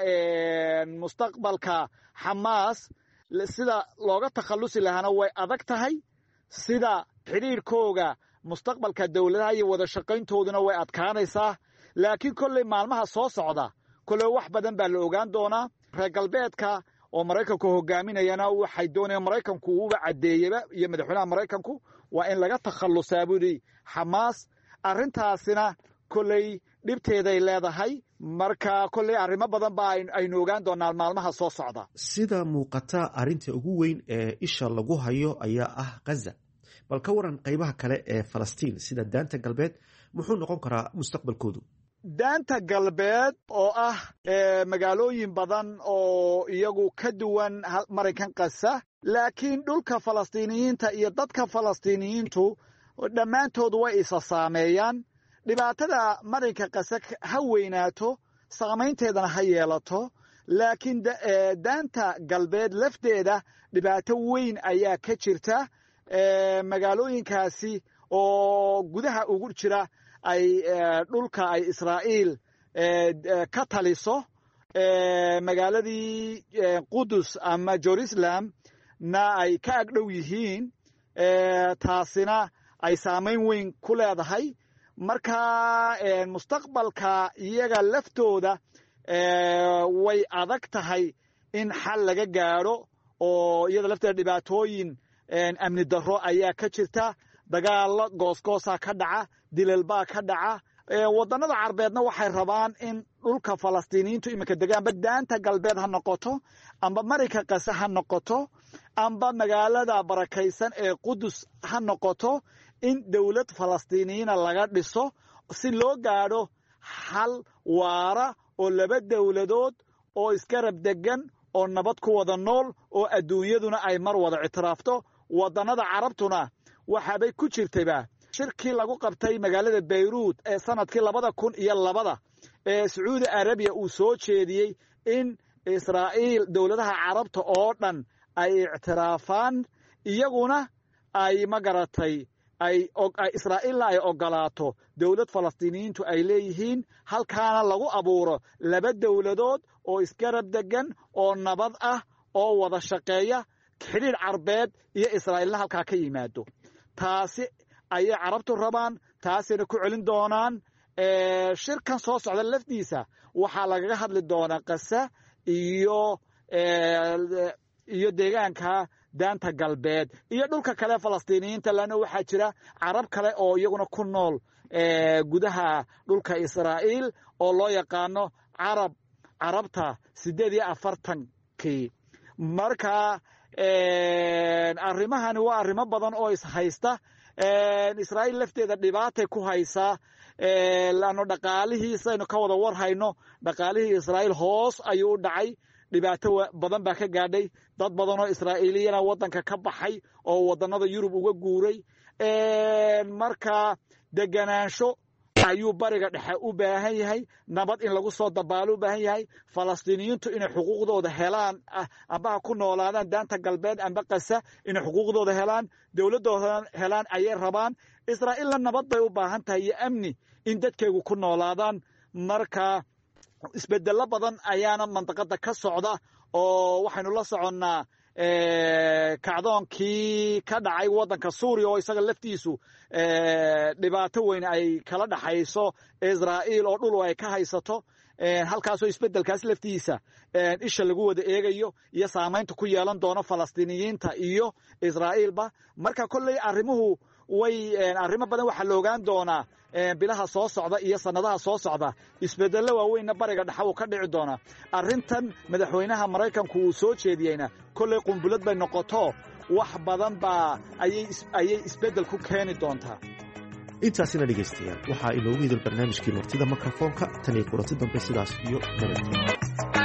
mustaqbalka xamaas sida looga takhallusi lahaana way adag tahay sida xidhiirkooga mustaqbalka dowladaha iyo wada shaqayntooduna way adkaanaysaa laakiin kolley maalmaha soo socda kolley wax badan baa la ogaan doonaa reer galbeedka oo maraykanku hogaaminayana waxay doonayaan maraykanku uba caddeeyeba iyo madaxweynaha maraykanku waa in laga takhallusaa buu yidhi xamaas arrintaasina kolley dhibteeday leedahay marka kolley arrimo badan baa aynu ogaan doonaa maalmaha soo socda sida muuqata arrinta ugu weyn ee isha lagu hayo ayaa ah ghaza bal ka waran qaybaha kale ee falastiin sida daanta galbeed muxuu noqon karaa mustaqbalkoodu daanta galbeed oo ah magaalooyin badan oo iyagu ka duwan marinkan qasa laakiin dhulka falastiiniyiinta iyo dadka falastiiniyiintu dhammaantood way isa saameeyaan dhibaatada marinka qasa ha weynaato saamaynteedana ha yeelato laakiin daanta galbeed lafteeda dhibaato weyn ayaa ka jirta magaalooyinkaasi oo gudaha ugu jira ay dhulka ay israa'iil ka taliso magaaladii qudus ama jerusalem na ay ka agdhow yihiin taasina ay saamayn weyn ku leedahay marka mustaqbalka iyaga laftooda way adag tahay in xal laga gaadho oo iyada lafteeda dhibaatooyin amni darro ayaa ka jirta dagaallo goosgoosaa ka dhaca dilalbaa ka dhaca wadannada carbeedna waxay rabaan in dhulka falastiiniyiintu iminka degaanba daanta galbeed ha noqoto amba marinka qase ha noqoto amba magaalada barakaysan ee qudus ha noqoto in dowlad falastiiniyiina laga dhiso si loo gaadho xal waara oo laba dowladood oo isgarab degan oo nabad ku wada nool oo adduunyaduna ay mar wada ictiraafto wadannada carabtuna waxaabay ku jirtayba shirkii lagu qabtay magaalada bayruut ee sanadkii labada kun iyo labada ee sacuudi arabiya uu soo jeediyey in israa'iil dowladaha carabta oo dhan ay ictiraafaan iyaguna ay ma garatay ay israa'iilna ay ogolaato dowlad falastiiniyiintu ay leeyihiin halkaana lagu abuuro laba dowladood oo isgarab degan oo nabad ah oo wada shaqeeya xidhiir carbeed iyo israa'iilna halkaa ka yimaado taasi ayay carabtu rabaan taasayna ku celin doonaan shirkan soo socda laftiisa waxaa lagaga hadli doonaa qasa iyo iyo deegaanka daanta galbeed iyo dhulka kale falastiiniyiinta lana waxaa jira carab kale oo iyaguna ku nool gudaha dhulka israa'iil oo loo yaqaano carab carabta siddeed iyo afartankii marka arrimahani waa arrimo badan oo ishaysta israa'iil lafteeda dhibaatay ku haysaa laanno dhaqaalihiisaynu ka wada war hayno dhaqaalihii israa'iil hoos ayuu u dhacay dhibaato badan baa ka gaadhay dad badan oo israa'iiliyana waddanka ka baxay oo waddannada yurub uga guuray marka deganaansho ayuu bariga dhexe u baahan yahay nabad in lagu soo dabaalo u baahan yahay falastiiniyiintu inay xuquuqdooda helaan amba ha ku noolaadaan daanta galbeed amba qasa inay xuquuqdooda helaan dowladdooda helaan ayay rabaan israa'iilna nabad bay u baahan tahay iyo amni in dadkeegu ku noolaadaan marka isbedello badan ayaana mandaqada ka socda oo waxaynu la soconnaa kacdoonkii ka dhacay waddanka suuriya oo isaga laftiisu dhibaato weyn ay kala dhaxayso israa'iil oo dhul ay ka haysato halkaasoo isbeddelkaas laftiisa isha lagu wada eegayo iyo saamaynta ku yeelan doono falastiiniyiinta iyo israa'iilba marka kolley arrimuhu way arrimo badan waxaa la ogaan doonaa bilaha soo socda iyo sannadaha soo socda isbedello waaweynna bariga dhexe uu ka dhici doonaa arrintan madaxweynaha maraykanku uu soo jeediyeyna kolley qumbulad bay noqoto wax badan baa ayay isbeddel ku keeni doontaa intaasina dhegaystayaal waxaa inoogu hidal barnaamijkii martida mikrofoonka tan iyo kulanti dambe sidaas iyo nabadgelyo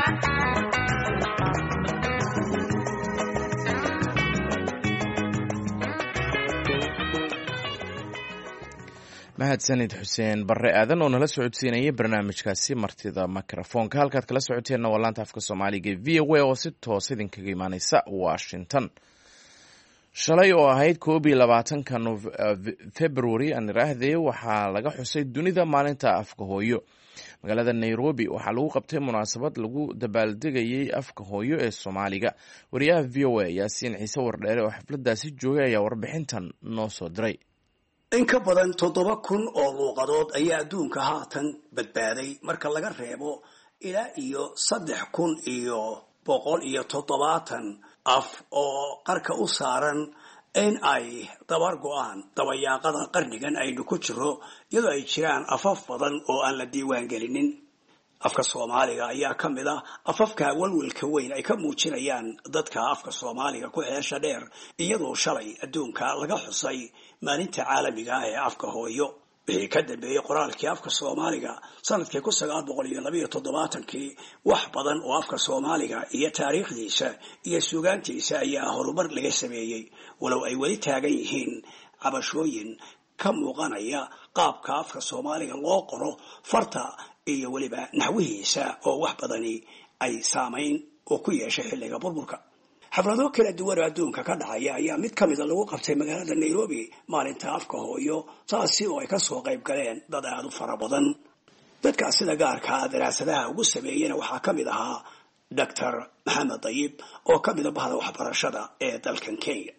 mahadsanid xuseen barre aadan oo nala socodsiinayay barnaamijkaasi martida mikrofoonka halkaad kala socoteenna waa laanta afka soomaaliga v o a oo si toos idinkaga imaaneysa washington shalay oo ahayd koob iyo labaatanka february aan iraahdee waxaa laga xusay dunida maalinta afka hooyo magaalada nairobi waxaa lagu qabtay munaasabad lagu dabaaldegayay afka hooyo ee soomaaliga wariyaha v o a yaasiin ciise wardheere oo xafladaasi joogay ayaa warbixintan noo soo diray in ka badan toddoba kun oo luuqadood ayaa adduunka haatan badbaaday marka laga reebo ilaa iyo saddex kun iyo boqol iyo toddobaatan af oo qarka u saaran in ay dabar go-aan dabayaaqada qarnigan aynu ku jiro iyadoo ay jiraan afaf badan oo aan la diiwaan gelinin afka soomaaliga ayaa ka mid ah afafka walwalka weyn ay ka muujinayaan dadka afka soomaaliga ku xeesha dheer iyadoo shalay adduunka laga xusay maalinta caalamiga ah ee afka hooyo wixii ka dambeeyey qoraalkii afka soomaaliga sanadkii kun sagaal boqol iyo labayo toddobaatankii wax badan oo afka soomaaliga iyo taariikhdiisa iyo suugaantiisa ayaa horumar laga sameeyey walow ay weli taagan yihiin cabashooyin ka muuqanaya qaabka afka soomaaliga loo qoro farta iyo weliba naxwihiisa oo wax badani ay saamayn oo ku yeeshay xilliga burburka xaflado kala duwan oo adduunka ka dhacaya ayaa mid ka mida lagu qabtay magaalada nairobi maalinta afka hooyo taasi oo ay ka soo qayb galeen dad aad u fara badan dadkaas sida gaarka daraasadaha ugu sameeyena waxaa ka mid ahaa doctor maxamed dayib oo ka mida bahda waxbarashada ee dalkan kenya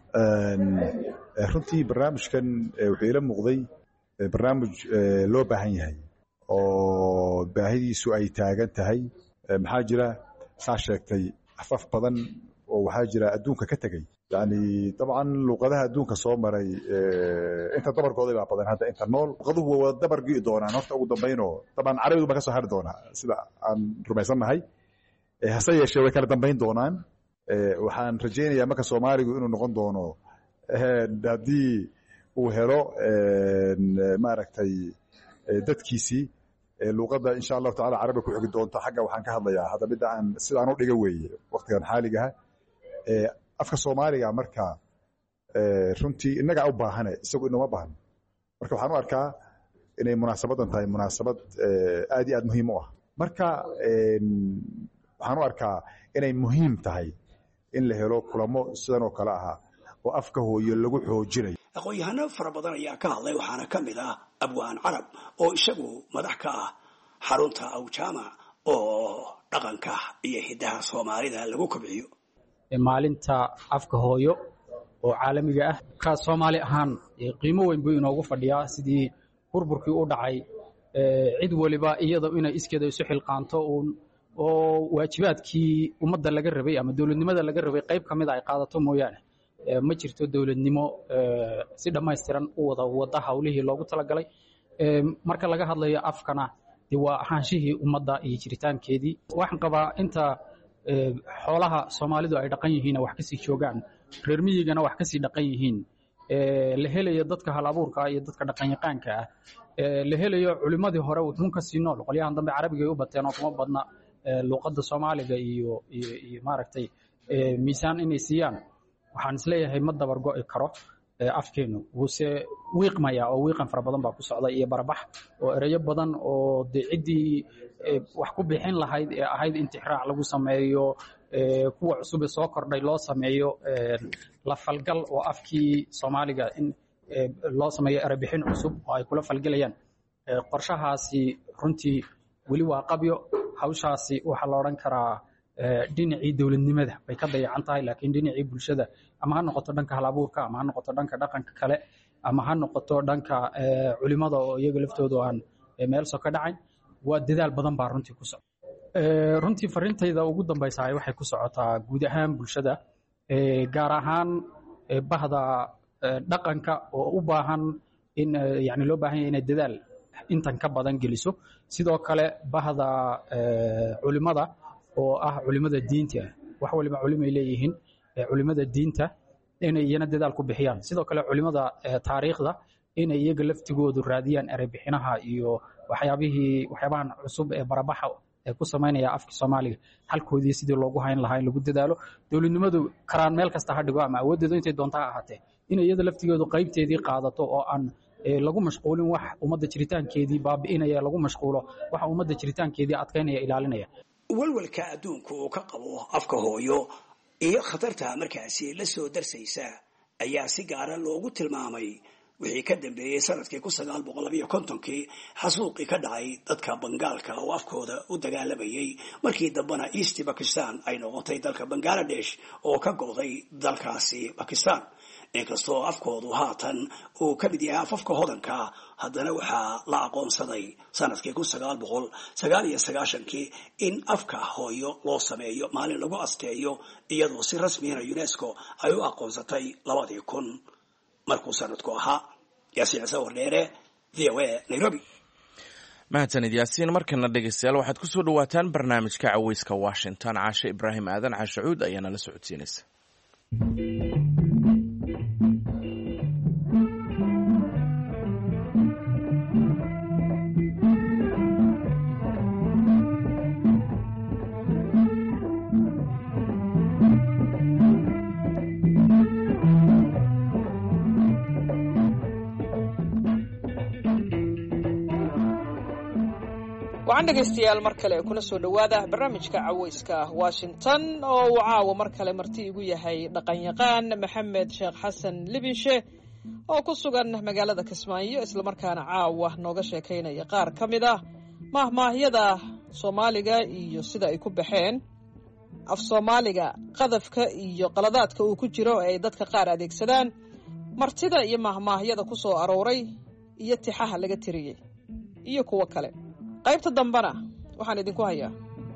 runtii barnaamijkan wuxuu ila muuqday barnaamij loo baahan yahay oo baahidiisu ay taagan tahay maxaa jira saa sheegtay afaf badan oo waxaa jira adduunka ka tegay yani dabcan luuqadaha adduunka soo maray inta dabarkooda baa badan hadda inta nool luuqaduhu waa dabar gi'i doonaan horta ugu dambaynoo dabcan carabigu baa ka soo hari doonaa sida aan rumaysannahay hase yeeshee way kala dambayn doonaan waxaan rajaynayaa marka soomaaligu inuu noqon doono haddii uu helo maaragtay dadkiisii luuqadda insha allahu tacala carabiga ku xigi doonto xagga waxaan ka hadlayaa hadda midda aan sidaan u dhiga weeye waqtigan xaaligaha afka soomaaliga marka runtii innagaa u baahane isagu inoma baahno marka waxaan u arkaa inay munaasabadan tahay munaasabad aad iyo aad muhiim u ah marka waxaan u arkaa inay muhiim tahay in la helo kulamo sidan oo kale ahaa oo afka hooyo lagu xoojinayo aqoon-yahano fara badan ayaa ka hadlay waxaana ka mid ah abwaan carab oo isagu madax ka ah xarunta awjaamac oo dhaqanka iyo hiddaha soomaalida lagu kobciyo maalinta afka hooyo oo caalamiga ah ka Soomaali ahaan qiimo weyn buu inoogu fadhiyaa sidii burburkii u dhacay cid waliba iyadoo inay iskeeda isu xilqaanto oo oo waajibaadkii ummadda laga rabay ama dowladnimada laga rabay qayb ka mid ay qaadato mooyaane ma jirto dowladnimo si dhammaystiran u wada wada hawlihii loogu talagalay marka laga hadlayo afkana dee waa ahaanshihii ummadda iyo jiritaankeedii waxaan qabaa inta xoolaha soomaalidu ay dhaqan yihiin wax kasii joogaan reer miyigana wax kasii dhaqan yihiin la helayo dadka hal abuurka iyo dadka dhaqan yaqaanka ah la helayo culimadii hore wuxuun ka sii nool qolyahan dambe carabiga ay u bateen oo kuma badna luqadda soomaaliga iyo iyo maaragtay miisaan inay siiyaan waxaan isleeyahay ma dabar go'i karo afkeenu wuuse wiiqmaya oo wiiqan fara badan baa ku socda iyo barabax oo ereyo badan oo dee ciddii wax ku bixin lahayd ee ahayd intixraac lagu sameeyo kuwa cusub ee soo kordhay loo sameeyo la falgal oo afkii soomaaliga in loo sameeyo erebixin cusub oo ay kula falgelayaan qorshahaasi runtii weli waa qabyo hawshaasi waxaa la odhan karaa dhinacii dowladnimada bay ka dayacan tahay laakiin dhinacii bulshada ama ha noqoto dhanka halabuurka ama ha noqoto dhanka dhaqanka kale ama ha noqoto dhanka culimada oo iyaga laftoodu aan meel soo ka dhacayn waa dadaal badan baa runtii ku socda runtii fariintayda ugu dambaysa waxay ku socotaa guud ahaan bulshada gaar ahaan bahda dhaqanka oo u baahan in yani loo baahan yahay inay dadaal intan ka badan geliso sidoo kale bahda culimada oo ah culimada diinta wax waliba culimay leeyihiin culimada diinta inay iyana dadaal ku bixiyaan sidoo kale culimada taariikhda inay iyaga laftigoodu raadiyaan erebixinaha iyo waxyaabihii waxyaabahan cusub ee barabaxa ee ku samaynaya afka Soomaaliga halkoodii sidii loogu hayn lahaa in lagu dadaalo dawladnimadu karaan meel kasta ha dhigo ama awoodeedu intay doontaa ahaatee in iyada laftigoodu qaybteedii qaadato oo aan lagu mashquulin wax ummadda jiritaankeedii baabi'inaya lagu mashquulo waxa ummadda jiritaankeedii adkaynaya ilaalinaya walwalka adduunku uu ka qabo afka hooyo iyo khatarta markaasi la soo darsaysa ayaa si gaara loogu tilmaamay wixii ka dambeeyay sanadkii kun sagaal boqol laba iyo kontonkii xasuuqii ka dhacay dadka Bangaalka oo afkooda u dagaalamayay markii dambana East Pakistan ay noqotay dalka Bangladesh oo ka go'day dalkaasi Pakistan inkastoo afkoodu haatan uu ka mid yahay afafka hodanka haddana waxaa la aqoonsaday sanadkii kun sagaal boqol sagaal iyo sagaashankii in afka hooyo loo sameeyo maalin lagu asteeyo iyadoo si rasmiyana UNESCO ay u aqoonsatay labadii kun markuu sanadku ahaa yaasiin sawir dheere v o a Nairobi. mahadsanid yaasiin markana dhegeystayaal waxaad ku soo dhawaataan barnaamijka caweyska Washington caashe Ibraahim aadan caashe cuud ayaana la socodsiinaysa. waxaan dhegaystayaal mar kale kuna soo dhowaada barnaamijka caweyska Washington oo uu caawa mar kale marti igu yahay dhaqan-yaqaan Maxamed Sheekh Xasan Libishe oo ku sugan magaalada Kismaayo isla markaana caawa nooga sheekaynaya qaar ka mid ah mahmaahyada Soomaaliga iyo sida ay ku baxeen af Soomaaliga qadafka iyo qaladaadka uu ku jiro ay dadka qaar adeegsadaan martida iyo mahmaahyada ku soo arooray iyo tixaha laga tiriyay iyo kuwa kale qaybta dambana waxaan idinku hayaa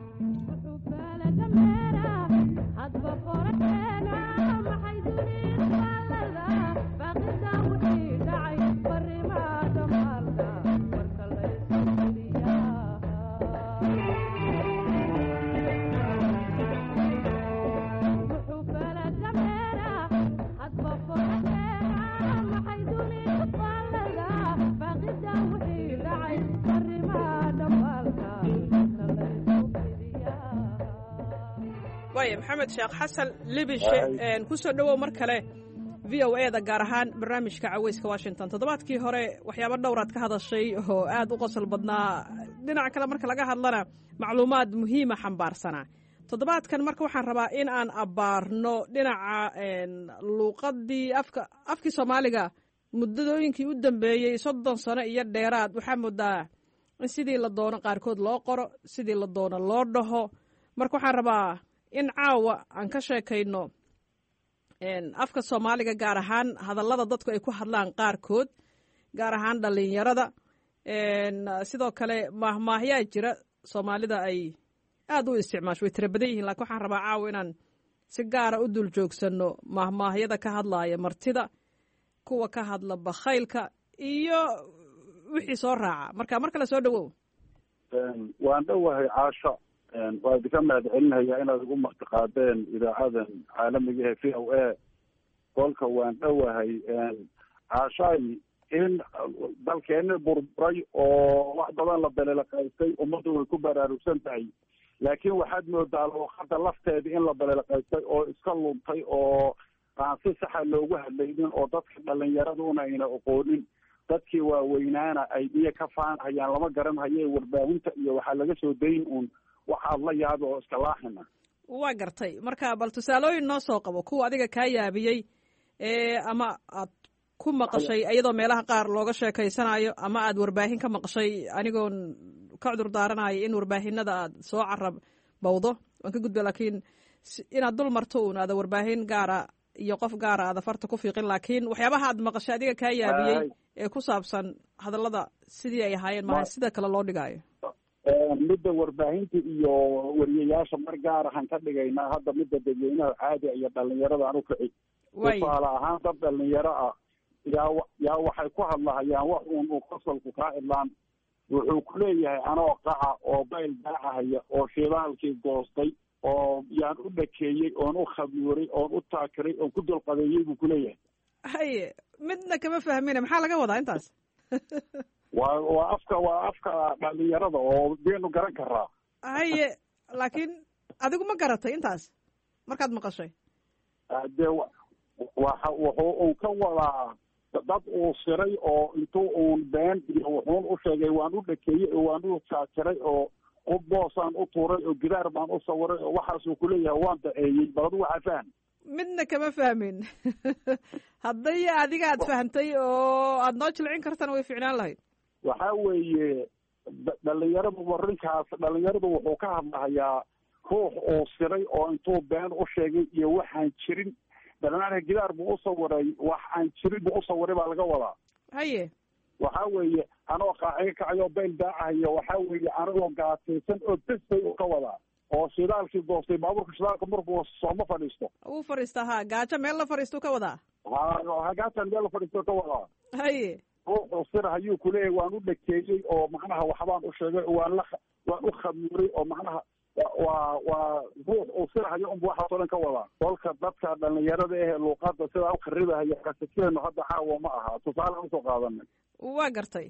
maxamed sheekh xasan libishe ku soo dhawow mar kale v o a da gaar ahaan barnaamijka caweyska Washington toddobaadkii hore waxyaabo dhowraad ka hadashay oo aad u qosol badnaa dhinaca kale marka laga hadlana macluumaad muhiima xambaarsana toddobaadkan marka waxaan rabaa in aan abaarno dhinaca luuqadii afka afkii Soomaaliga muddooyinkii u dambeeyay soddon sano iyo dheeraad waxaa moodaa in sidii la doono qaarkood loo qoro sidii la doono loo dhaho marka waxaan rabaa in caawa aan ka sheekayno afka Soomaaliga gaar ahaan hadallada dadku ay ku hadlaan qaarkood gaar ahaan dhalinyarada sidoo kale mahmaahyaa jira Soomaalida ay aada u isticmaasho way tira badan yihiin lakin waxaan rabaa caawa inaan si gaara u dul joogsanno mahmaahyada ka hadlaaya martida kuwa ka hadla bakhaylka iyo wixii soo raaca marka mar kale soo dhawow waan dhowahay caasha waa idinka mahad celinaya inaad igu martiqaadeen idaacadan caalamiga ee v o a kolka waan dhowahay caashaay in dalkeeni burburay oo wax badan la balelaqaystay ummaddu way ku baraarugsan tahay laakiin waxaad moodaa luuqada lafteeda in la balelaqaystay oo iska luntay oo aan si saxa loogu hadlaynin oo dadka dhalinyaraduna ayna aqoonin dadkii waaweynaana ay biyo ka faanhayaan lama garanhaye warbaahinta iyo waxaa laga soo dayn uun waxaad la yaabi oo iska laaxina waa gartay marka bal tusaalooyin noo soo qabo kuwa adiga kaa yaabiyey ee ama aad ku maqashay iyadoo meelaha qaar looga sheekaysanayo ama aad warbaahin ka maqashay anigoon ka cudur daaranayo in warbaahinada aad soo carab bawdo waan ka gudba laakiin inaad dul marto uun aada warbaahin gaara iyo qof gaara aada farta ku fiiqin laakiin waxyaabaha aad maqashay adiga kaa yaabiyey ee ku saabsan hadallada sidii ay ahaayeen maaha sida kale loo dhigaayo midda warbaahinta iyo wariyayaasha mar gaar ahaan ka dhigaynaa hadda midda dadweynaha caadiga iyo dhalinyarada aan u kici tusaale ahaan dad dhalinyaro ah yaa yaa waxay ku hadlahayaan wax uun uu qosolku kaa idlaan wuxuu ku leeyahay anoo qaca oo bayl daacahaya oo shidaalkii goostay oo yaan u dhakeeyey oon u khabiiray oon u taakiray oon ku dulqadeeyey buu kuleeyahay haye midna kama fahmina maxaa laga wadaa intaas waa waa afka waa afka dhalinyarada oo deenu garan karaa haye laakiin adigu ma garatay intaas markaad maqashay dee waxa wuxuu uu ka wadaa dad uu siray oo intuu uun been iyo wuxuun u sheegay waan u dhakeeyey oo waan u taakiray oo qudboosaan u tuuray oo gidaar baan u sawiray oo waxaasuu kuleeyahay waan daceeyey bal adu waxaa faham midna kama fahmin hadday adiga aad fahantay oo aada noo jilcin kartana way ficnaan lahayd waxa weeye dhalinyaradu warinkaas dhalinyaradu wuxuu ka hadlahayaa ruux uu siray oo intuu been u sheegay iyo waxaan jirin dhalinaanka gidaar buu u sawiray wax aan jirin buu u sawiray baa laga wadaa haye waxa weeye anoo qaaciga kacayo bayl daacahayo waxa weeye anigoo gaataysan oo besbay u ka wadaa oo shidaalkii goostay baabuurka shidaalka markuu sooma fadhiisto uu fadhiista ha gaajo meel la fadhiistuu ka wadaa ha gaatan meel la fadhiisto ka wadaa haye ruuxuu sir hayuu kuleeyahay waan u dhakeeyey oo macnaha waxbaan u sheegay waan la waan u khamiiray oo macnaha waa waa ruux uu sirhayo unbu waxaasoo dhan ka wadaa kolka dadka dhalinyarada ehe luuqada sidaa u kharibahaya kasikeenu hadda caawa ma aha tusaale usoo qaadanay waa gartay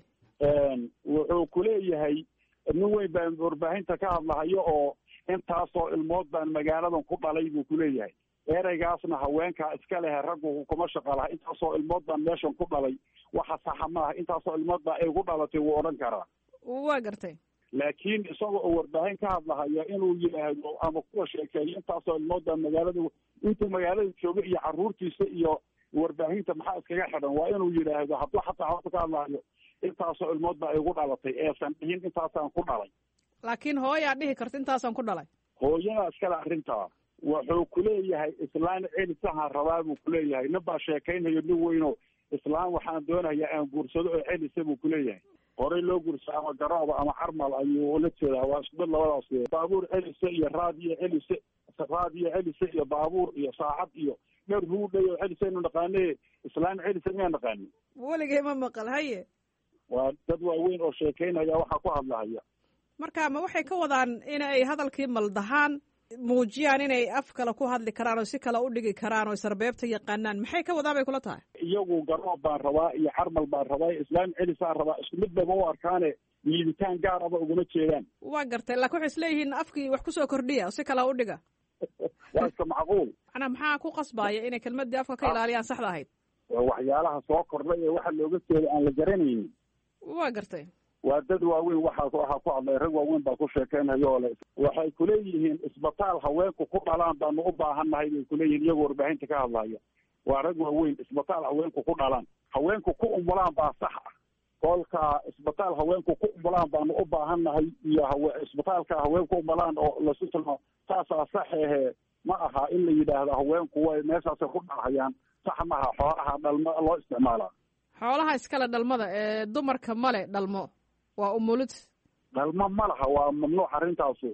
wuxuu kuleeyahay nin weyn baan warbaahinta ka hadlahayo oo intaasoo ilmood baan magaaladan ku dhalay buu kuleeyahay ereygaasna haweenkaa iska lehe raggu kuma shaqo laha intaasoo ilmood baan meeshan ku dhalay waxa saxa maaha intaasoo ilmood baa ay ku dhalatay wuu odhan karaa waa gartay laakiin isagoo oo warbaahin ka hadlahaya inuu yidhaahdo ama kuwa sheekeeyo intaasoo ilmood baa magaalada intuu magaalada jooga iyo caruurtiisa iyo warbaahinta maxaa iskaga xidhan waa inuu yidhaahdo hadduu xataa horta ka hadlahayo intaasoo ilmood baa igu dhalatay eesan dhihin intaasaan ku dhalay laakiin hooyaa dhihi karta intaasaan ku dhalay hooyada iskale arrintaa wuxuu kuleeyahay islaan celisahaan rabaa buu kuleeyahay nin baa sheekaynayo nin weyno islaan waxaan doonayaa aan guursado oo celisa buu kuleeyahay horey loo guursa ama garooba ama carmal ayuu ula jeedaa waa isku mid labadaas baabuur celise iyo raadiyo celise raadiyo celise iyo baabuur iyo saacad iyo dher ruudhay oo celisaynu naqaane islaan celisa miyaa naqaani weligay ma maqal haye waa dad waaweyn oo sheekaynaya waxaa ku hadlahaya marka ma waxay ka wadaan in ay hadalkii maldahaan muujiyaan inay af kale ku hadli karaan oo si kale u dhigi karaan oo sarbeebta yaqaanaan maxay ka wadaan bay kula tahay iyagu garoob baan rabaa iyo carmal baan rabaa islaam celisaan rabaa isku mid bayba u arkaane liiditaan gaar aba uguma jeedaan waa gartay laakin waxay isleeyihiin afkii wax kusoo kordhiya oo si kale u dhiga waa iska macquul macnaa maxaa ku qasbaaya inay kelmadii afka ka ilaaliyaan saxda ahayd waxyaalaha soo kordhay ee waxa looga jeeda aan la garanaynin waa gartay waa dad waaweyn waxaa waxaa ku hadlay rag waaweyn baa ku sheekeynayo oo le waxay kuleeyihiin isbitaal haweenku ku dhalaan baanu u baahannahay bay kuleeyihiin iyagoo warbaahinta ka hadlaya waa rag waaweyn isbitaal haweenku ku dhalaan haweenku ku umulaan baa sax ah kolka isbitaal haweenku ku umulaan baanu u baahannahay iyo hawe isbitaalka haweenku umulaan oo lasu tilmaamo taasaa saxehe ma aha in la yidhaahdo haweenku way meeshaasay ku dhahayaan sax maha xoolaha dhalma loo isticmaalaa xoolaha iskale dhalmada ee dumarka male dhalmo waa umulid dhalmo ma laha waa mamnuuc arrintaasu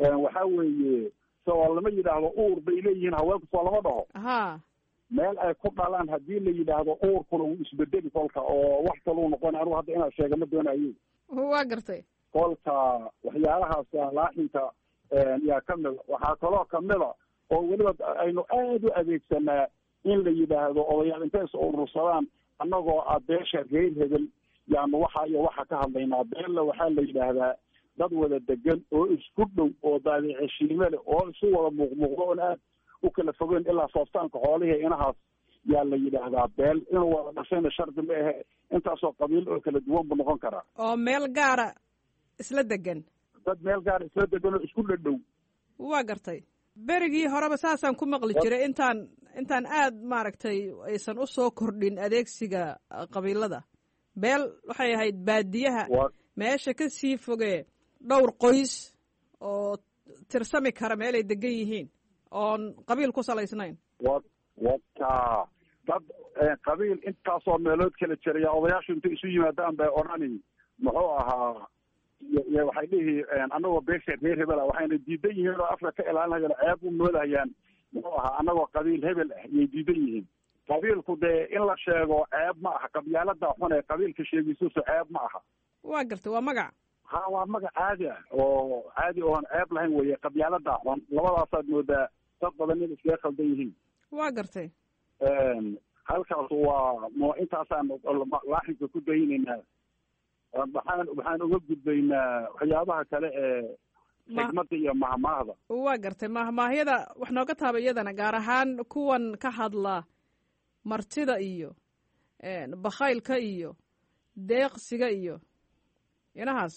waxaa weeye soo lama yidhaahdo uur bay leeyihiin haweenku soo lama dhaho ha meel ay ku dhalaan haddii la yidhaahdo uurkuna wuu isbedeli kolka oo wax kaluu noqon anigu hadda inaad sheega ma doonayo waa gartay kolka waxyaalahaas laaxinka yaa ka mida waxaa kaloo kamida oo weliba aynu aada u adeegsanaa in la yidhaahdo odayaal intay is urursadaan annagoo ah beesha reer hebel yaanu waxa iyo waxa ka hadlaynaa beella waxaa la yidhaahdaa dad wada degan oo isku dhow oo daadiceshiime leh oo isu wada muuqmuuqdo oon aad u kala fogeyn ilaa soostaanka xoolihii inahaas yaa la yidhaahdaa beel inuu wada dhashayna shardi ma ahe intaasoo qabiil oo kala duwan buu noqon karaa oo meel gaara isla degan dad meel gaara isla degan oo isku dhadhow waa gartay berigii horeba saasaan ku maqli jiray intaan intaan aad maaragtay aysan u soo kordhin adeegsiga qabiilada beel waxay ahayd baadiyaha meesha ka sii fogee dhowr qoys oo tirsami kara meel ay degan yihiin oon qabiil ku salaysnayn wa wata dad qabiil intaasoo meelood kala jiraya odayaashu intay isu yimaadaan bay odhani muxuu ahaa iyo waxay dhihi annagoo beesha reer hebel ah waxayna diidan yihiin oo afka ka ilaalinayaan ceeb u moodahayaan muxuu ahaa annagoo qabiil hebel ah yay diidan yihiin qabiilku dee in la sheego ceeb ma aha qabyaalada xun ee qabiilka sheegisuusu ceeb ma aha waa gartay waa magac ha waa magac caadi ah oo caadi oon ceeb lahayn weye qabyaalada xun labadaasaad moodaa dad badan in iskaga khaldan yihiin waa gartay halkaas waa m intaasaan laaxinka ku daynaynaa waxaan waxaan uga gudbaynaa waxyaabaha kale ee xigmada iyo mahmaahda waa gartay mahmaahyada wax nooga taaba iyadana gaar ahaan kuwan ka hadla martida iyo bakhaylka iyo deeqsiga iyo inahaas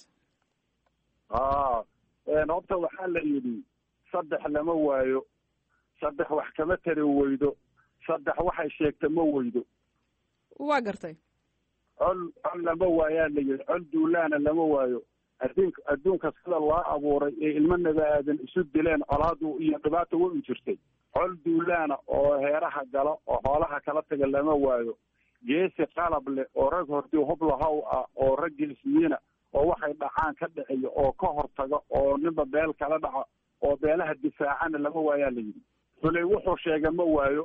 a horta waxaa la yidhi saddex lama waayo saddex wax kama tari weydo saddex waxay sheegta ma weydo waa gartay col col lama waayaa la yidhi col duulaana lama waayo adduunka adduunka sida loo abuuray ee ilmo nabi aadan isu dileen colaadu iyo dhibaata way u jirtay col duulaana oo heeraha gala oo xoolaha kala taga lama waayo geesi qalab leh oo rag hortii hublahaw ah oo rag geesiyiina oo waxay dhacaan ka dhiciyo oo ka hortaga oo ninba beel kala dhaca oo beelaha difaacana lama waayaa la yidhi fulay wuxuu sheega ma waayo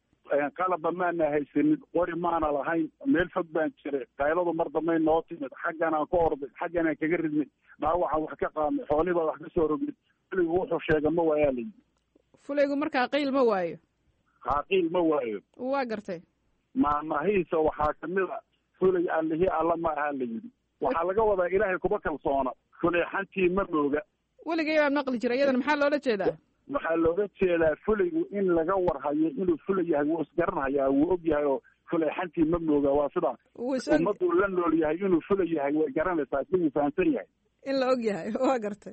qalabba maana haysanin qori maana lahayn meel fog baan jiray qayladu mar dambay noo timid xagganaan ka orday xagganaan kaga ridnay dhaawacaan wax ka qaadnay xoolihii baa wax ka soo rogin fulaygu wuxuu sheega ma waayaa la yidhi fulaygu markaa qiil ma waayo haa qiil ma waayo waa gartay maamahiisa waxaa kamid a fulay allihii alla ma aha la yidhi waxaa laga wadaa ilaahay kuma kalsoona fulay xantii ma mooga weligay baan maqli jiray iyadana maxaa loola jeedaa waxaa looga jeedaa fulaygu in laga warhayo inuu fulay yahay wuu isgaranhayaa wuu og yahay oo fulay xantii ma mooga waa sidaa ummaduu la nool yahay inuu fulay yahay way garanaysaa isaguu fahamsan yahay in la og yahay waa gartay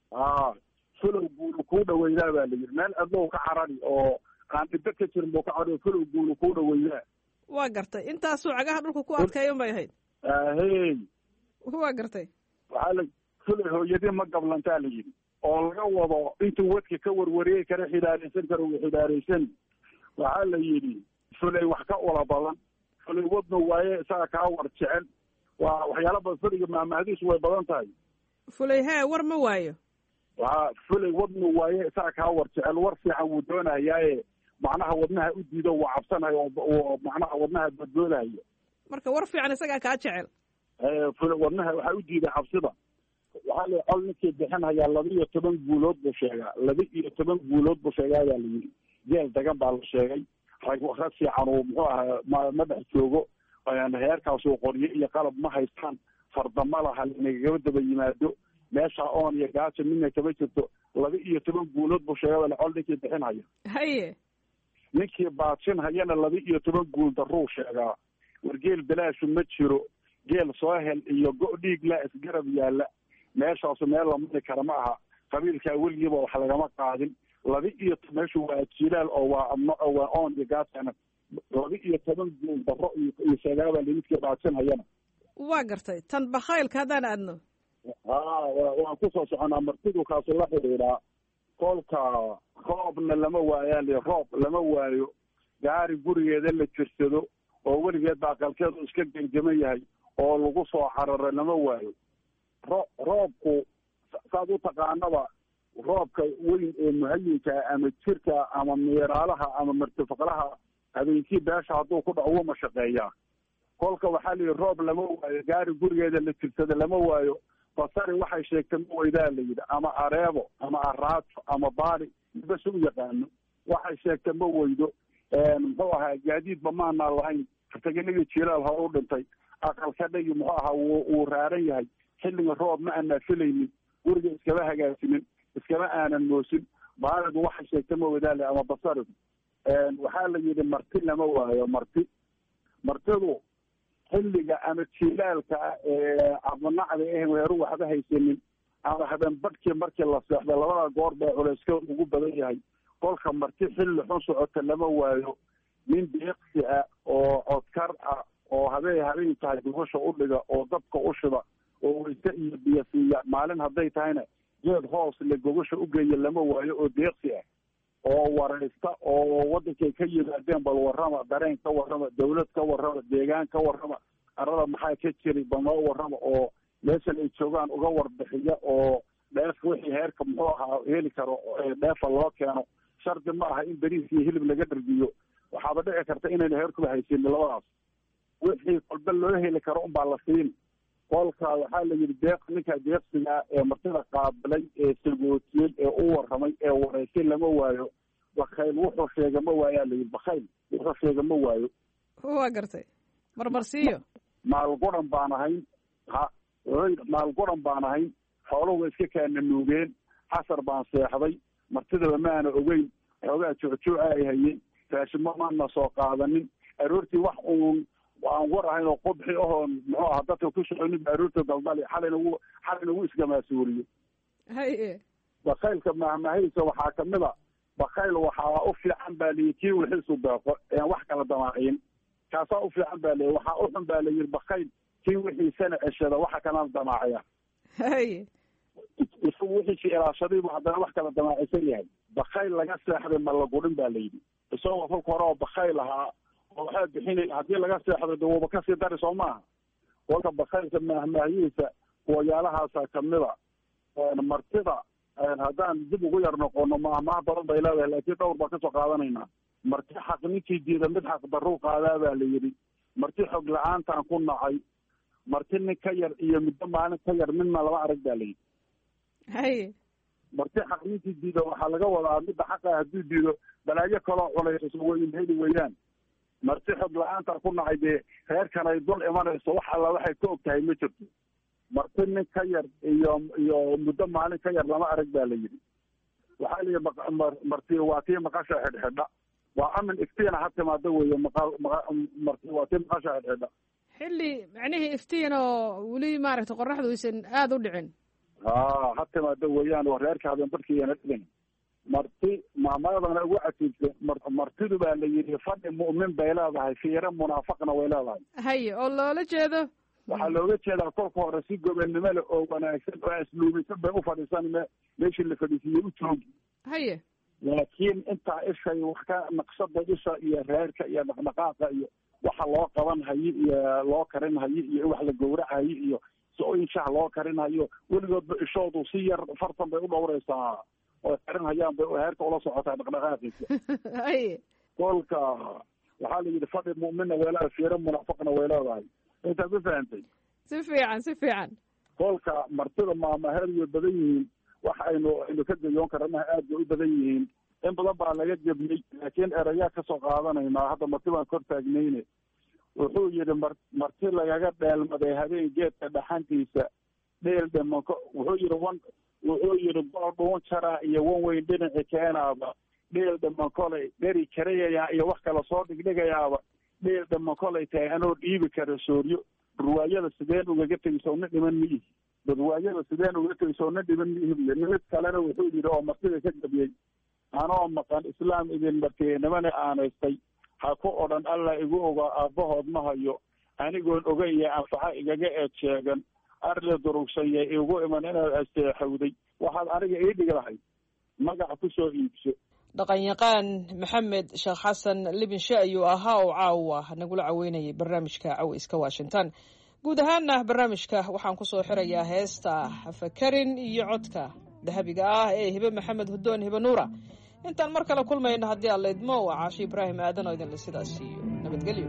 a fulow guulu kuu dhaweydaa baa la yidhi meel adlow ka carari oo aan dhibo ka jirin buu ka carari fulow guulu kuu dhaweydaa waa gartay intaasuu cagaha dhulka ku adkeeyan bay ahayd ahey waa gartay waxaa la fulay hooyadii ma gablantaa la yidhi oo laga wado intuu wadka ka warwariyey kara xidaaraysan kara uu xidaaraysan waxaa la yidhi fulay wax ka ula badan fulay wadna waaye isaga kaa war jecel waa waxyaala badan fuliga maamahadiisu way badan tahay fulay hee war ma waayo waa fulay wadna waaye isaga kaa war jecel war fiican wuu doonahayaaye macnaha wadnaha u diido waa cabsanayo oo macnaha wadnaha badboodahayo marka war fiican isagaa kaa jecel fula wadnaha waxaa u diiday cabsida waxaa la col ninkii bixinhayaa laba iyo toban guulood buu sheegaa laba iyo toban guulood buu sheegaa baa la yidhi jeel dagan baa la sheegay rag rag fiican uu muxuu ahaa ma ma dhex joogo heerkaasuu qoryo iyo qalab ma haystaan fardama laha nagagaba daba yimaado meesha oon iyo gaajo midna kama jirto laba iyo toban guulood buu sheegaa baa col ninkii bixinhaya haye ninkii baadsinhayana laba iyo toban guul daruu sheegaa wargeel balaashu ma jiro geel soo hel iyo go- dhiig la isgarab yaalla meeshaasu meel la mari kara ma aha qabiilkaa weligiiba wax lagama qaadin laba iyo meeshu waa jilaal oo waa adno oo waa oon iyo gaasana laba iyo toban guul daro iyo sheegaaba limidkii baadsinhayana waa gartay tan bakhaylka haddaan aadno ha waan kusoo soconaa martidu kaasu la xidhiidhaa kolka roobna lama waayaa li roob lama waayo gaari gurigeeda la jirsado oo weligeed baa qalkeedu iska genjaman yahay oo lagu soo cararay lama waayo ro roobku saad u taqaanaba roobka weyn ee muhayinka ama jirka ama miiraalaha ama martifaqlaha habeenkii beesha hadduu ku dhaco wuma shaqeeyaa kolka waxaa la yidhi roob lama waayo gaari gurigeeda la tirsada lama waayo basari waxay sheegtay ma weydaa la yidhi ama areebo ama araato ama baali bas u yaqaano waxay sheegtay ma weydo muxuu ahaa gaadiidba maanaa lahayn taganigii jilaal hore u dhintay aqalka dhagi muxuu ahaa wuu raaran yahay xilliga roob ma aanaa filaynin guriga iskama hagaajinin iskama aanan moosin baalidu waxay sheegtay ma weydaa le ama basaridu waxaa la yidhi marti lama waayo marti martidu xilliga ama jilaalka ee abnacda eh weeru waxba haysanin ama habeen badhkii markii la seexdo labada goor baa culayska ugu badan yahay kolka marti xilli xun socota lama waayo nin deeqsi ah oo codkar ah oo habeen habeen tahay gubasha u dhiga oo dabka u shida oo weyse iyo biyo siiya maalin hadday tahayna geed hoos le gubasha u geeya lama waayo oo deeqsi ah oo waraysta oo wadankay ka yimaadeen bal warrama dareen ka warrama dawlad ka warrama deegaan ka warrama arada maxaa ka jiri bal noo warrama oo meeshan ay joogaan uga warbixiya oo dheef wixii heerka muxuu ahaa heli karo dheefa loo keeno shardi ma aha in beriis iyo hilib laga dhargiyo waxaaba dhici karta inayna heerkuba haysanin labadaas wixii kolba loo heli karo unbaa la siin kolka waxaa la yidhi deeq ninka deeqsiga ee martida qaabilay ee sagootiyey ee u warramay ee wareysay lama waayo bakayl wuxuu sheega ma waayaa la yidhi bakayl wuxuu sheega ma waayo waa gartay marmarsiiyo maalguran baan ahayn ha maalguran baan ahayn xooluhu iska kaana nuugeen casar baan seexday martidaba maana ogeyn xoogaa joocjooca ay hayeen raashimo maana soo qaadanin aroortii wax uun aan war ahayn oo qubxi ahoon muxuu ahaa dadka ku soconin ba aroorta daldali xalayna wu xalayna wuu iskamaasuuriyo haye bakaylka mahmahaysa waxaa kamid a bakayl waxaa u fiican baa layihi kii wixiisu deeqo ean wax kala damaacin kaasaa u fiican baa layihi waxaa u xun baa layidhi bakayl kii wixiisana ceshada waxa kalana damaacaya haye isagu wixiisi ilaashadiibu haddana wax kala damaacisan yahay bakayl laga seexday ma la gudhin ba layidhi isagoo kolka hore oo bakayl ahaa oo waxaa bixinaya haddii laga seexdo de wuuba kasii dari soo maaha kolka bakaylka mahmaahiyiisa kuwayaalahaasa kamida martida haddaan dib ugu yar noqono mahmaha badan bay leedahay laakiin dhowr baan kasoo qaadanaynaa marti xaq ninkii diida mid xaq daruu qaadaa baa la yidhi marti xog la-aantaan ku nacay marti nin ka yar iyo muddo maalin ka yar midna laba arag baa la yidhi haye marti xaq ninkii diida waxaa laga wadaa midda xaqa hadduu diido balaayo kaloo culays weyn heli weeyaan marti xog la-aantaan ku nacay dee reerkan ay dul imanayso wax alla waxay ka og tahay ma jirto marti nin ka yar iyo iyo muddo maalin ka yar lama arag baa la yidhi waxaa layihi marti waa tii maqasha xidhxidha waa amin iftiina ha timaado weeye maqal marti waa tii maqasha xidhxidha xilli macnihii iftiin oo weli maaragtay qoraxdu aysan aada u dhicin ha ha timaado weeyaan oo reerka habeen barkiiyana dhicin marti maamaadana ugu catiibsa martidu baa la yidhi fadhi mu'min bay leedahay fiire munaafaqna way leedahay haye oo loola jeedo waxaa looga jeedaa kolka hore si gobonnimo le oo wanaagsan oo asluubisan bay u fadhiisan me meeshii la fadhiisiiyey u joogi haye laakiin intaa ishay wax ka naqshada isha iyo reerka iyo dhaqdhaqaaqa iyo waxa loo qaban hayo iyo loo karin hayo iyo wax la gowracayo iyo so-in shah loo karin hayo weligoodba ishoodu si yar fartan bay u dhowreysaa oo karin hayaan bay heerka ula socotaa dhaqdhaqaaqiisa haye kolka waxaa la yidhi fadhi mu'minna way leedahay fiire munaafaqna way leedahay intaa ma fahantay si fiican si fiican kolka martida maamaheer way badan yihiin wax aynu aynu ka gayoon karanaha aad bay u badan yihiin in badan baa laga gebnay laakiin erayaa kasoo qaadanaynaa hadda marti baan kor taagnayne wuxuu yidhi mar marti lagaga dheelmaday habeen geedka dhaxantiisa dheel dhimanko wuxuu yidhi wan wuxuu yidhi goor dhuun jaraa iyo wan weyn dhinaci keenaaba dheel dhiman kolay dheri karayayaa iyo wax kala soo dhigdhigayaaba dheel dhiman kolay tahay anoo dhiibi kara sooryo ruwaayada sideen ugaga tegayso na dhiman miihi ruwaayada sideen ugaga tegayso na dhiman miihi nimid kalena wuxuu yidhi oo martida ka gabiyey anoo maqan islaam idin martiyey nimana aanaystay ha ku odhan allah igu ogaa aabbahood ma hayo anigoon ogaya anfaxa igaga eed sheegan arle durugsanye igu iman inaad asteexowday waxaad aniga ii dhigi lahayd magac ku soo iibso dhaqanyaqaan maxamed sheekh xasan libinshe ayuu ahaa oo caawa nagula caweynayay barnaamijka caweyska washington guud ahaana barnaamijka waxaan kusoo xirayaa heesta hafakarin iyo codka dahabiga ah ee hibe maxamed hudoon hibe nuura. intaan mar kale kulmayno haddii aan laydmo waa Caashi Ibraahim Aadan oo idinle sidaas iyo nabadgelyo.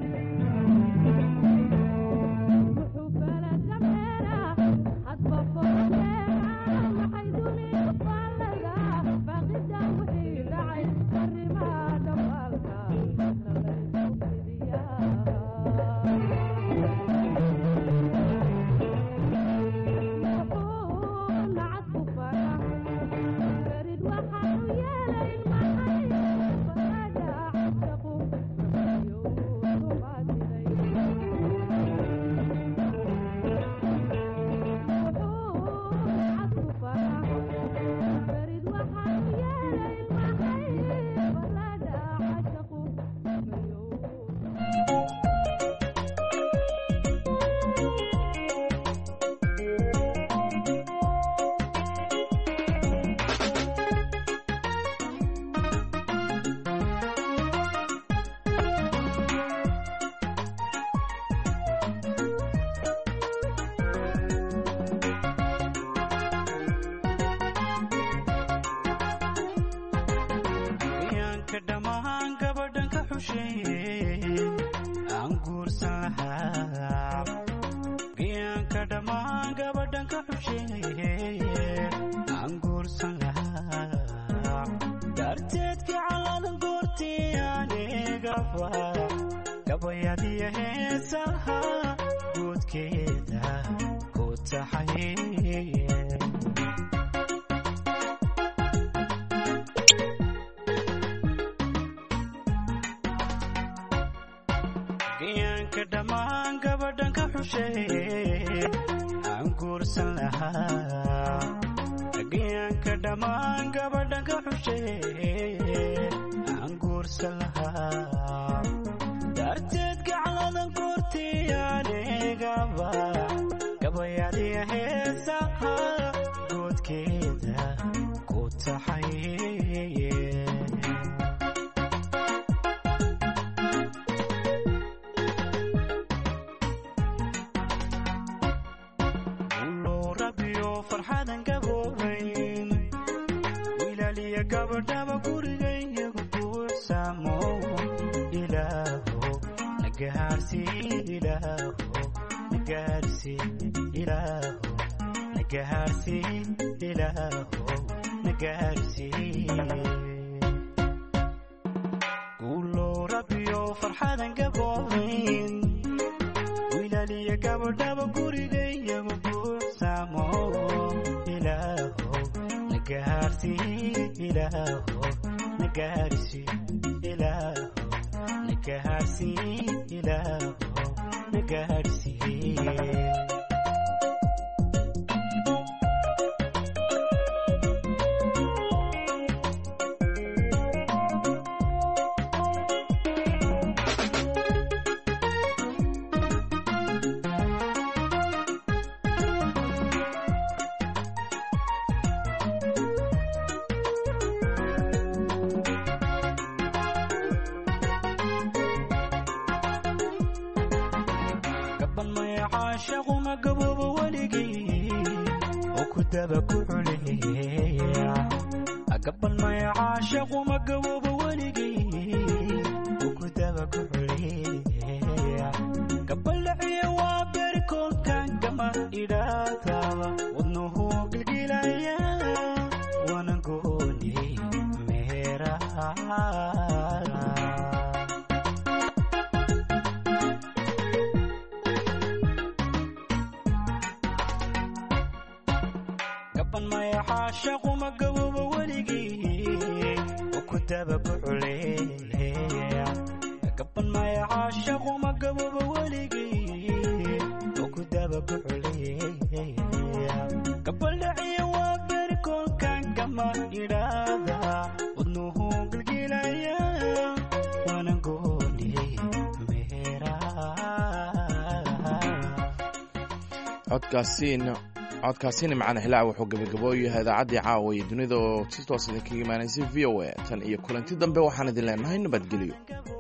codkaasina macana hilaac wuxuu gabagaboo yahay idaacaddii caawa iyo dunida oo si toos idinkaga imaanaysay v o a tan iyo kulanti dambe waxaan idin leenahay nabadgelyo.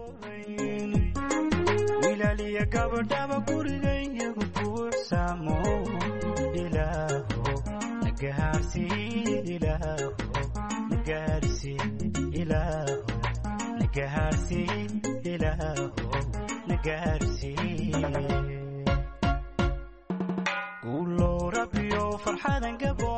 wilaaliya gabadhaba gurigaygu buuxsaamo ilaaho nagahaarsiin gaarsii guulow rabbiyo farxadan gabo